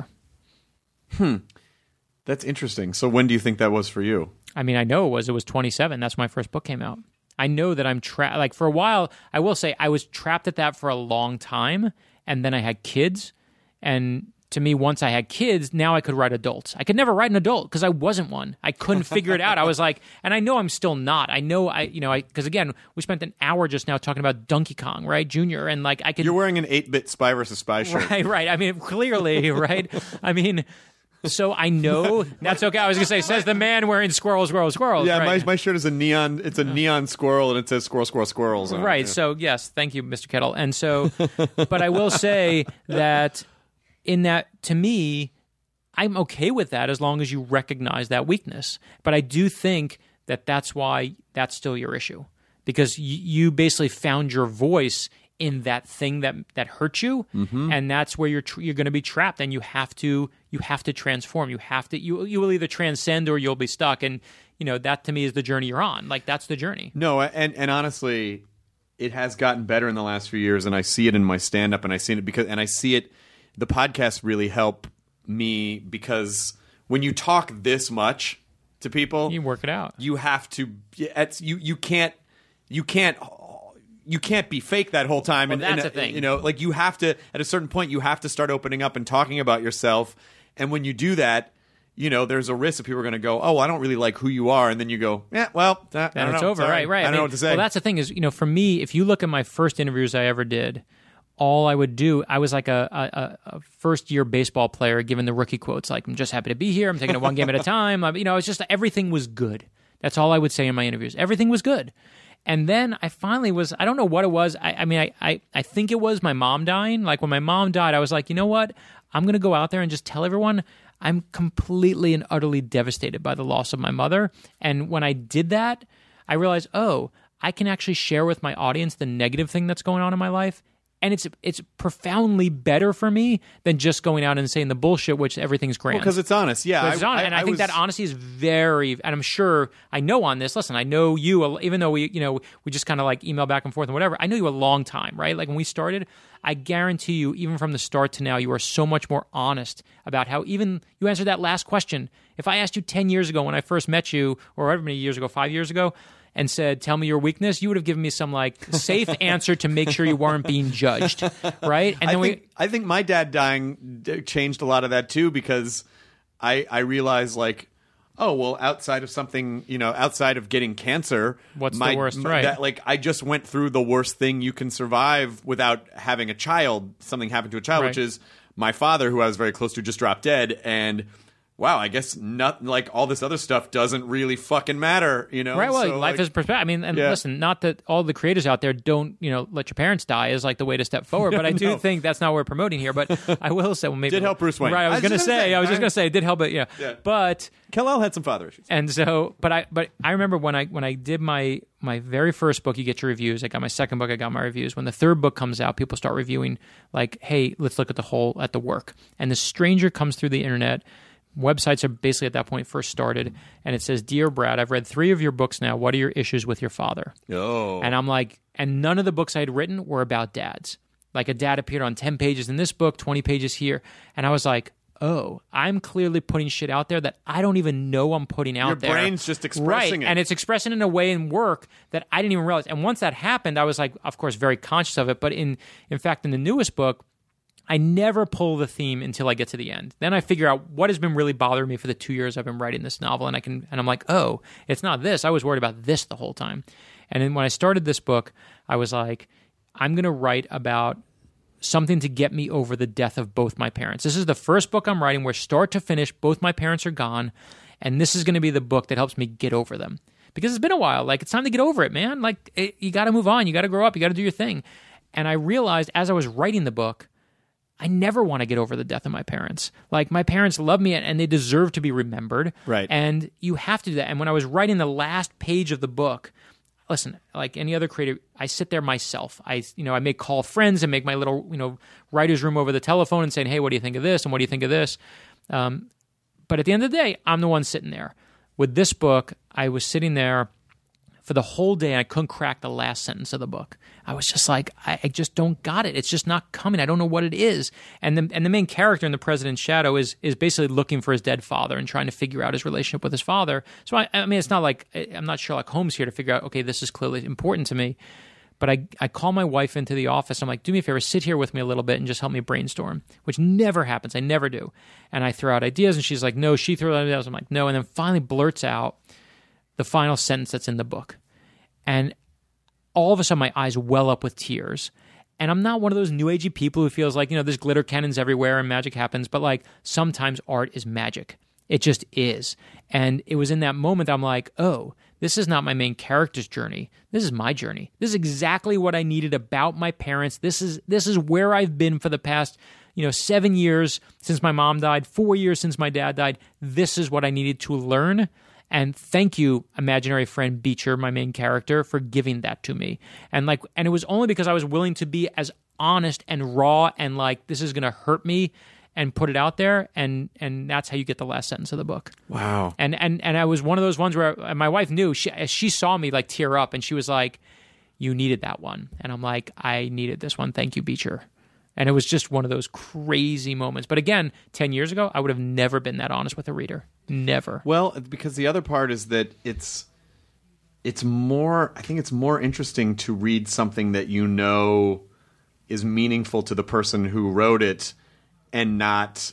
That's interesting. So when do you think that was for you? I mean, I know it was 27. That's when my first book came out. I know that I'm trapped. Like for a while, I will say I was trapped at that for a long time. And then I had kids. And to me, once I had kids, now I could write adults. I could never write an adult because I wasn't one. I couldn't figure it out. I was like, and I know I'm still not. I know because again, we spent an hour just now talking about Donkey Kong, right, Junior, and like I could. You're wearing an 8-bit Spy vs. Spy shirt, right? I mean, clearly, right? I mean. So I know that's okay. I was gonna say, says the man wearing squirrels. Yeah, right? my shirt is a neon. It's a neon squirrel, and it says squirrels. On right. It, yeah. So yes, thank you, Mr. Kettle. And so, but I will say that in that, to me, I'm okay with that as long as you recognize that weakness. But I do think that that's why that's still your issue, because you basically found your voice in that thing that hurt you, and that's where you're going to be trapped, and you have to transform. You will either transcend or you'll be stuck, and that to me is the journey you're on. Like that's the journey. No, and honestly, it has gotten better in the last few years, and I see it in my stand up, and I see it. The podcasts really help me because when you talk this much to people, you work it out. You have to. You can't be fake that whole time. Well, that's the thing. Like you have to, at a certain point, you have to start opening up and talking about yourself. And when you do that, there's a risk that people are going to go, oh, I don't really like who you are. And then you go, yeah, well, I don't it's know. over. Sorry. Right. I don't know what to say. Well, that's the thing is, for me, if you look at my first interviews I ever did, all I would do, I was like a first-year baseball player giving the rookie quotes, like, I'm just happy to be here. I'm taking it one game at a time. It's just everything was good. That's all I would say in my interviews. Everything was good. And then I finally was, I don't know what it was. I think it was my mom dying. Like when my mom died, I was like, you know what? I'm going to go out there and just tell everyone I'm completely and utterly devastated by the loss of my mother. And when I did that, I realized, oh, I can actually share with my audience the negative thing that's going on in my life. And it's profoundly better for me than just going out and saying the bullshit, which everything's grand. Because it's honest, yeah. It's honest. And I think that honesty is very, and I'm sure I know on this. Listen, I know you, even though we just kind of like email back and forth and whatever. I know you a long time, right? Like when we started, I guarantee you, even from the start to now, you are so much more honest about how even you answered that last question. If I asked you 10 years ago when I first met you, or however many years ago, 5 years ago, and said, tell me your weakness, you would have given me some like safe answer to make sure you weren't being judged, right? And then I think my dad dying changed a lot of that too, because I realized like oh, well, outside of something, outside of getting cancer, What's the worst, right? Like, I just went through the worst thing you can survive without having a child, something happened to a child, Right. which is my father, who I was very close to, just dropped dead. And wow, I guess not, like, all this other stuff doesn't really fucking matter, Right. Well, So, life like, is perspective. I mean, and Yeah. listen, not that all the creators out there don't, let your parents die is like the way to step forward. But I do think that's not what we're promoting here. But I will say, well, maybe Did help Bruce Wayne. Right. I was just going to say, it did help it. Yeah. But Kal-El had some father issues. and so, but I remember when I did my very first book, you get your reviews. I got my second book, I got my reviews. When the third book comes out, people start reviewing like, hey, let's look at the work. And The Stranger comes through the internet. Websites are basically at that point first started, and it says, "Dear Brad, I've read 3 of your books now. What are your issues with your father?" Oh. And I'm like, and none of the books I had written were about dads. Like a dad appeared on 10 pages in this book, 20 pages here. And I was like, oh, I'm clearly putting shit out there that I don't even know I'm putting out there. Your brain's just expressing right. it. And it's expressing in a way in work that I didn't even realize. And once that happened, I was like, of course, very conscious of it. But in fact, in the newest book, I never pull the theme until I get to the end. Then I figure out what has been really bothering me for the 2 years I've been writing this novel, and I'm like, oh, it's not this. I was worried about this the whole time. And then when I started this book, I was like, I'm going to write about something to get me over the death of both my parents. This is the first book I'm writing where start to finish, both my parents are gone, and this is going to be the book that helps me get over them. Because it's been a while. Like, it's time to get over it, man. Like, you got to move on. You got to grow up. You got to do your thing. And I realized as I was writing the book, I never want to get over the death of my parents. Like, my parents love me and they deserve to be remembered. Right. And you have to do that. And when I was writing the last page of the book, listen, like any other creator, I sit there myself. I may call friends and make my little, writer's room over the telephone and saying, hey, what do you think of this? And what do you think of this? But at the end of the day, I'm the one sitting there. With this book, I was sitting there for the whole day, and I couldn't crack the last sentence of the book. I was just like, I just don't got it. It's just not coming. I don't know what it is. And the main character in The President's Shadow is basically looking for his dead father and trying to figure out his relationship with his father. So I mean, it's not like I'm not Sherlock Holmes here to figure out, okay, this is clearly important to me. But I call my wife into the office. I'm like, do me a favor, sit here with me a little bit and just help me brainstorm, which never happens. I never do. And I throw out ideas, and she's like, no. She throws out ideas. I'm like, no. And then finally blurts out the final sentence that's in the book. And all of a sudden, my eyes well up with tears. And I'm not one of those new agey people who feels like, there's glitter cannons everywhere and magic happens. But like, sometimes art is magic. It just is. And it was in that moment I'm like, oh, this is not my main character's journey. This is my journey. This is exactly what I needed about my parents. This is where I've been for the past, 7 years since my mom died, 4 years since my dad died. This is what I needed to learn. And thank you, imaginary friend Beecher, my main character, for giving that to me. And it was only because I was willing to be as honest and raw and like, this is going to hurt me, and put it out there. And that's how you get the last sentence of the book. Wow. And I was one of those ones where my wife knew, she saw me like tear up, and she was like, you needed that one. And I'm like, I needed this one. Thank you, Beecher. And it was just one of those crazy moments. But again, 10 years ago, I would have never been that honest with a reader. Never. Well, because the other part is that it's more, I think it's more interesting to read something that is meaningful to the person who wrote it, and not,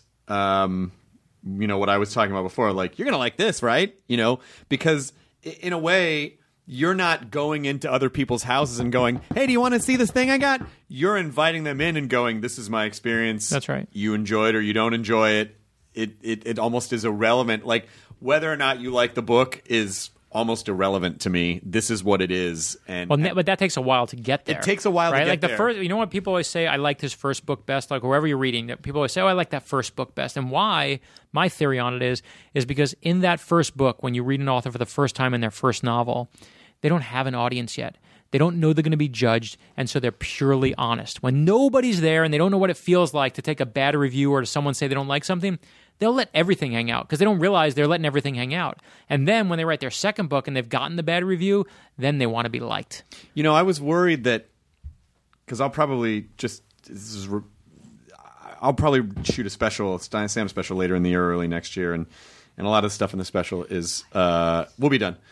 what I was talking about before, like, you're going to like this, right? Because in a way, you're not going into other people's houses and going, hey, do you want to see this thing I got? You're inviting them in and going, this is my experience. That's right. You enjoy it or you don't enjoy it. It almost is irrelevant. Like, whether or not you like the book is almost irrelevant to me. This is what it is. But that takes a while to get there. It takes a while to get like there. The first, what people always say, I liked his first book best, like wherever you're reading, that people always say, oh, I like that first book best. And why, my theory on it is because in that first book, when you read an author for the first time in their first novel, they don't have an audience yet. They don't know they're going to be judged, and so they're purely honest. When nobody's there and they don't know what it feels like to take a bad review or to someone say they don't like something, they'll let everything hang out because they don't realize they're letting everything hang out. And then when they write their second book and they've gotten the bad review, then they want to be liked. I was worried that, because I'll probably shoot a special, Sam special later in the year, early next year, and a lot of stuff in the special is will be done.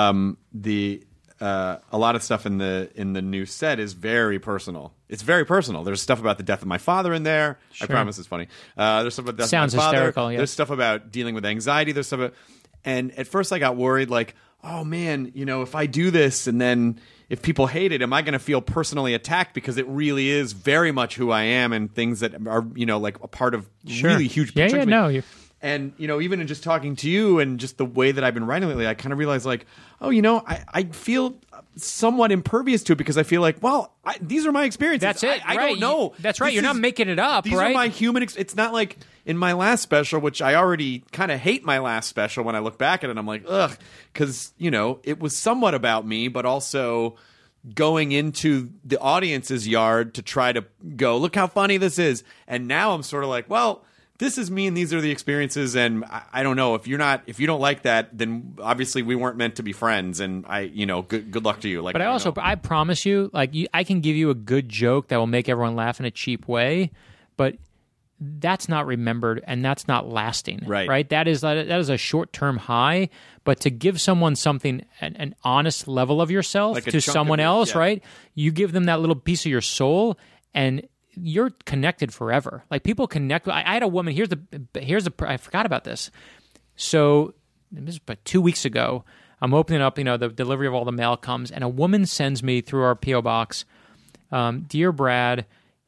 A lot of stuff in the new set is very personal. It's very personal. There's stuff about the death of my father in there. Sure. I promise it's funny. There's stuff about the death Sounds of my father. hysterical, yeah. There's stuff about dealing with anxiety. There's stuff about, And at first I got worried, like, oh man, if I do this and then if people hate it, am I going to feel personally attacked? Because it really is very much who I am and things that are, like a part of really huge chunks of me. And, even in just talking to you and just the way that I've been writing lately, I kind of realized like, oh, I feel somewhat impervious to it because I feel like, well, these are my experiences. That's it. I don't know. That's right. You're not making it up, these right? These are my human it's not like in my last special, which I already kind of hate my last special when I look back at it. I'm like, ugh, because, it was somewhat about me, but also going into the audience's yard to try to go, look how funny this is. And now I'm sort of like, well, this is me and these are the experiences, and I don't know if you don't like that, then obviously we weren't meant to be friends, and good luck to you. Like, but I promise you, like I can give you a good joke that will make everyone laugh in a cheap way, but that's not remembered and that's not lasting. Right. That is a short-term high, but to give someone something an honest level of yourself like to someone else, right? You give them that little piece of your soul, and you're connected forever. Like people connect. I had a woman. I forgot about this. So this was about 2 weeks ago. I'm opening up. The delivery of all the mail comes, and a woman sends me through our PO box. Dear Brad,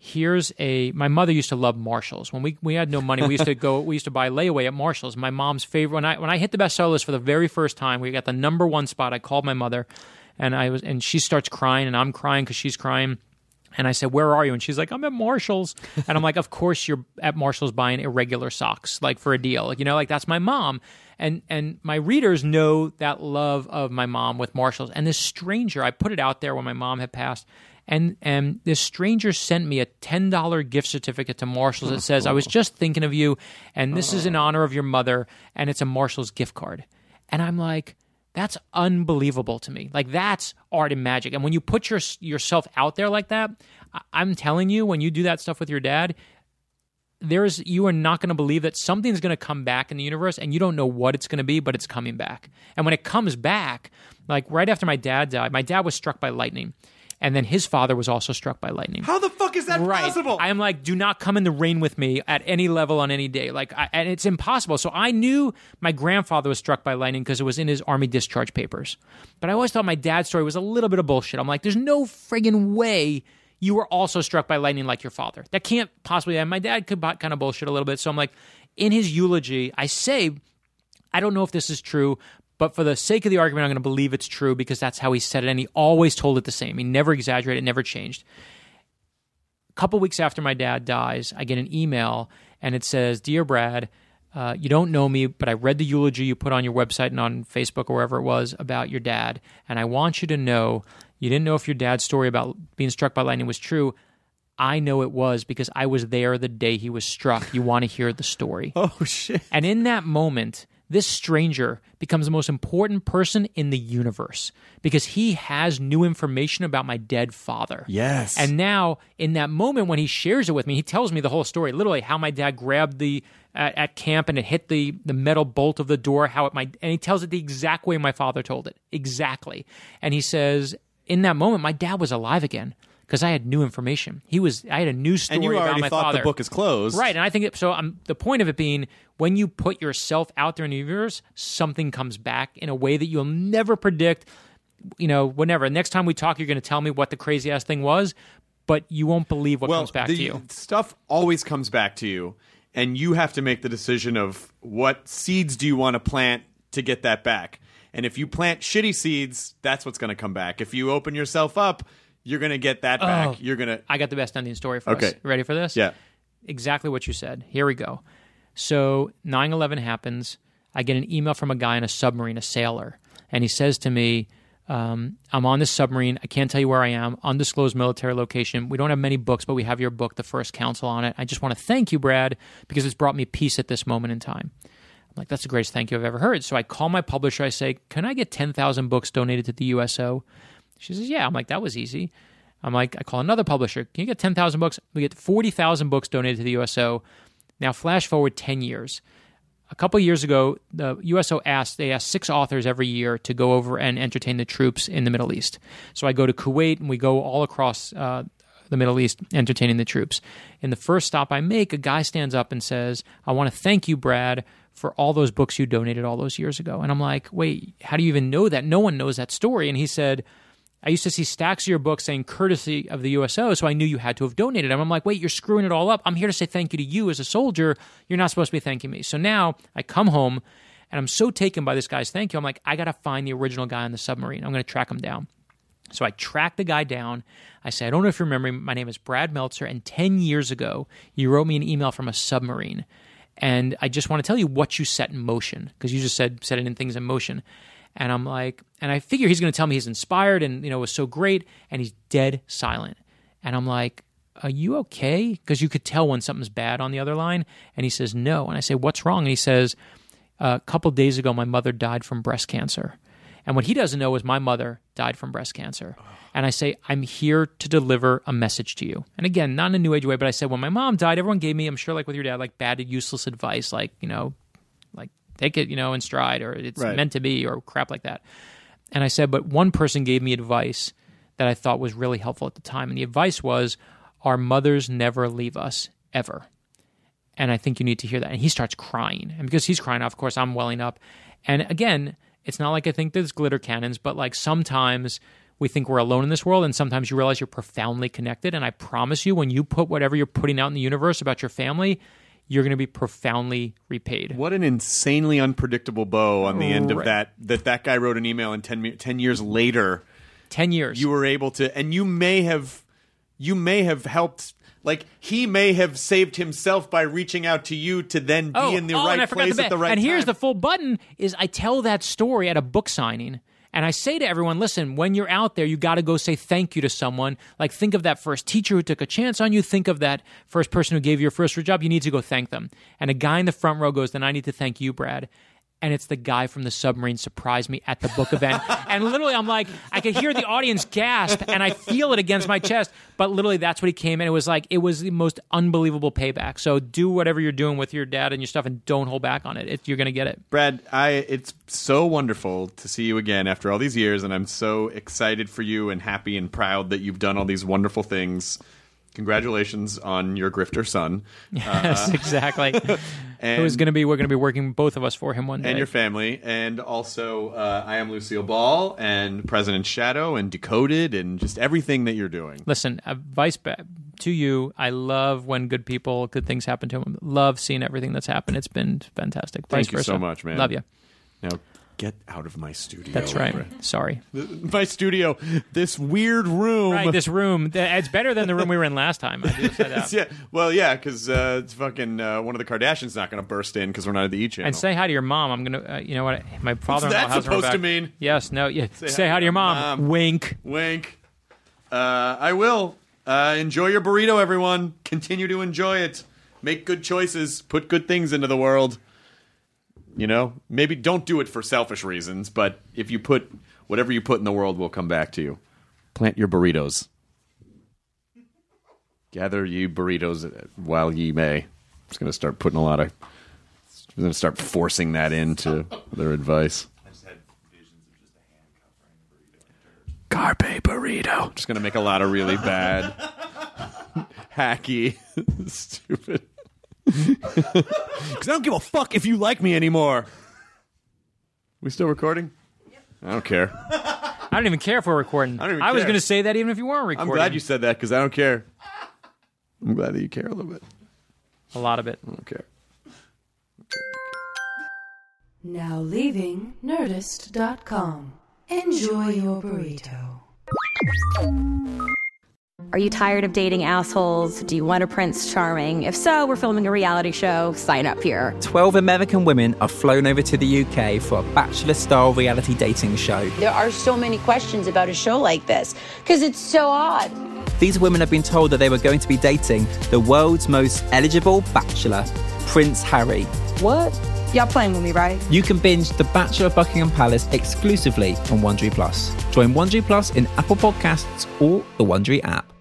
my mother used to love Marshalls. When we had no money, we used to buy layaway at Marshalls. My mom's favorite. When I hit the bestseller list for the very first time, we got the #1 spot. I called my mother, and she starts crying, and I'm crying because she's crying. And I said, where are you? And she's like, I'm at Marshall's. And I'm like, of course you're at Marshall's buying irregular socks, like for a deal. Like that's my mom. And my readers know that love of my mom with Marshall's. And this stranger, I put it out there when my mom had passed, and this stranger sent me a $10 gift certificate to Marshall's that says, I was just thinking of you, and this is in honor of your mother, and it's a Marshall's gift card. And I'm like, that's unbelievable to me. Like, that's art and magic. And when you put yourself out there like that, I'm telling you, when you do that stuff with your dad, you are not going to believe that something's going to come back in the universe, and you don't know what it's going to be, but it's coming back. And when it comes back, like right after my dad died, my dad was struck by lightning. And then his father was also struck by lightning. How the fuck is that possible? I am like, do not come in the rain with me at any level on any day. And it's impossible. So I knew my grandfather was struck by lightning because it was in his Army discharge papers. But I always thought my dad's story was a little bit of bullshit. I'm like, there's no friggin' way you were also struck by lightning like your father. That can't possibly happen. My dad could kind of bullshit a little bit. So I'm like, in his eulogy, I say, I don't know if this is true, but for the sake of the argument, I'm going to believe it's true because that's how he said it, and he always told it the same. He never exaggerated, never changed. A couple weeks after my dad dies, I get an email, and it says, Dear Brad, you don't know me, but I read the eulogy you put on your website and on Facebook or wherever it was about your dad, and I want you to know you didn't know if your dad's story about being struck by lightning was true. I know it was because I was there the day he was struck. You want to hear the story. Oh, shit. And in that moment, this stranger becomes the most important person in the universe because he has new information about my dead father. Yes. And now, in that moment when he shares it with me, he tells me the whole story, literally how my dad grabbed at camp and it hit the metal bolt of the door, and he tells it the exact way my father told it. Exactly. And he says, in that moment, my dad was alive again. Because I had new information. I had a new story about my father. And you already thought the book is closed. Right, and I think the point of it being, when you put yourself out there in the universe, something comes back in a way that you'll never predict. Whenever. Next time we talk, you're going to tell me what the crazy-ass thing was, but you won't believe what comes back to you. Stuff always comes back to you, and you have to make the decision of what seeds do you want to plant to get that back. And if you plant shitty seeds, that's what's going to come back. If you open yourself up, you're going to get that back. I got the best ending story for us. Ready for this? Yeah. Exactly what you said. Here we go. So 9/11 happens. I get an email from a guy on a submarine, a sailor, and he says to me, I'm on this submarine. I can't tell you where I am. Undisclosed military location. We don't have many books, but we have your book, The First Council, on it. I just want to thank you, Brad, because it's brought me peace at this moment in time. I'm like, that's the greatest thank you I've ever heard. So I call my publisher. I say, can I get 10,000 books donated to the USO? She says, yeah. I'm like, that was easy. I'm like, I call another publisher. Can you get 10,000 books? We get 40,000 books donated to the USO. Now, flash forward 10 years. A couple of years ago, the USO asked 6 authors every year to go over and entertain the troops in the Middle East. So I go to Kuwait, and we go all across the Middle East entertaining the troops. In the first stop I make, a guy stands up and says, I want to thank you, Brad, for all those books you donated all those years ago. And I'm like, wait, how do you even know that? No one knows that story. And he said, I used to see stacks of your books saying courtesy of the USO, so I knew you had to have donated them. I'm like, wait, you're screwing it all up. I'm here to say thank you to you as a soldier. You're not supposed to be thanking me. So now I come home, and I'm so taken by this guy's thank you. I'm like, I got to find the original guy on the submarine. I'm going to track him down. So I track the guy down. I say, I don't know if you remember me. My name is Brad Meltzer, and 10 years ago, you wrote me an email from a submarine. And I just want to tell you what you set in motion, because you just said setting things in motion. And I'm like, and I figure he's going to tell me he's inspired and, it was so great. And he's dead silent. And I'm like, are you okay? Because you could tell when something's bad on the other line. And he says, no. And I say, what's wrong? And he says, a couple of days ago, my mother died from breast cancer. And what he doesn't know is my mother died from breast cancer. And I say, I'm here to deliver a message to you. And again, not in a new age way, but I said, when my mom died, everyone gave me, I'm sure like with your dad, like bad, useless advice, like, like take it, in stride, or it's meant to be, or crap like that. And I said, but one person gave me advice that I thought was really helpful at the time. And the advice was, our mothers never leave us, ever. And I think you need to hear that. And he starts crying. And because he's crying, of course, I'm welling up. And again, it's not like I think there's glitter cannons, but like sometimes we think we're alone in this world, and sometimes you realize you're profoundly connected. And I promise you, when you put whatever you're putting out in the universe about your family, you're going to be profoundly repaid. What an insanely unpredictable bow on the end of that guy wrote an email, and 10 years later, 10 years, you were able to, and you may have helped. Like, he may have saved himself by reaching out to you to then be in the right place at the right time. And here's the full button, is I tell that story at a book signing. And I say to everyone, listen, when you're out there, you got to go say thank you to someone. Like, think of that first teacher who took a chance on you. Think of that first person who gave you your first job. You need to go thank them. And a guy in the front row goes, then I need to thank you, Brad. And it's the guy from the submarine surprised me at the book event. And literally, I'm like, I could hear the audience gasp, and I feel it against my chest. But literally, that's what he came in. It was the most unbelievable payback. So do whatever you're doing with your dad and your stuff, and don't hold back on it. You're going to get it. Brad, it's so wonderful to see you again after all these years, and I'm so excited for you and happy and proud that you've done all these wonderful things. Congratulations on your grifter son. Yes, exactly. We're going to be working, both of us, for him one day. And your family. And also, I am Lucille Ball, and President Shadow, and Decoded, and just everything that you're doing. Listen, advice to you, I love when good things happen to them. Love seeing everything that's happened. It's been fantastic. Thank you so much, man. Love you. Now, get out of my studio. That's right. Sorry. My studio, this weird room. Right, this room. It's better than the room we were in last time. I just said that. Yeah, well, yeah, because it's fucking one of the Kardashians not going to burst in because we're not at the E! Channel. And say hi to your mom. I'm going to, you know what, my father-in-law has her back. What's that supposed to mean? Yes, no, yeah. Say hi to your mom. Wink. Wink. I will. Enjoy your burrito, everyone. Continue to enjoy it. Make good choices. Put good things into the world. Maybe don't do it for selfish reasons, but if you put whatever you put in the world will come back to you. Plant your burritos. Gather ye burritos while ye may. I'm just going to start putting I'm going to start forcing that into their advice. I just had visions of just a hand covering a burrito. Carpe burrito. Just going to make a lot of really bad, hacky, stupid. Because I don't give a fuck if you like me anymore. We still recording? Yep. I don't care. I don't even care if we're recording. I was going to say that even if you weren't recording. I'm glad you said that because I don't care. I'm glad that you care a little bit. A lot of it. I don't care. Now leaving Nerdist.com. Enjoy your burrito. Are you tired of dating assholes? Do you want a Prince Charming? If so, we're filming a reality show. Sign up here. 12 American women are flown over to the UK for a Bachelor-style reality dating show. There are so many questions about a show like this, because it's so odd. These women have been told that they were going to be dating the world's most eligible bachelor, Prince Harry. What? Y'all playing with me, right? You can binge The Bachelor of Buckingham Palace exclusively on Wondery Plus. Join Wondery Plus in Apple Podcasts or the Wondery app.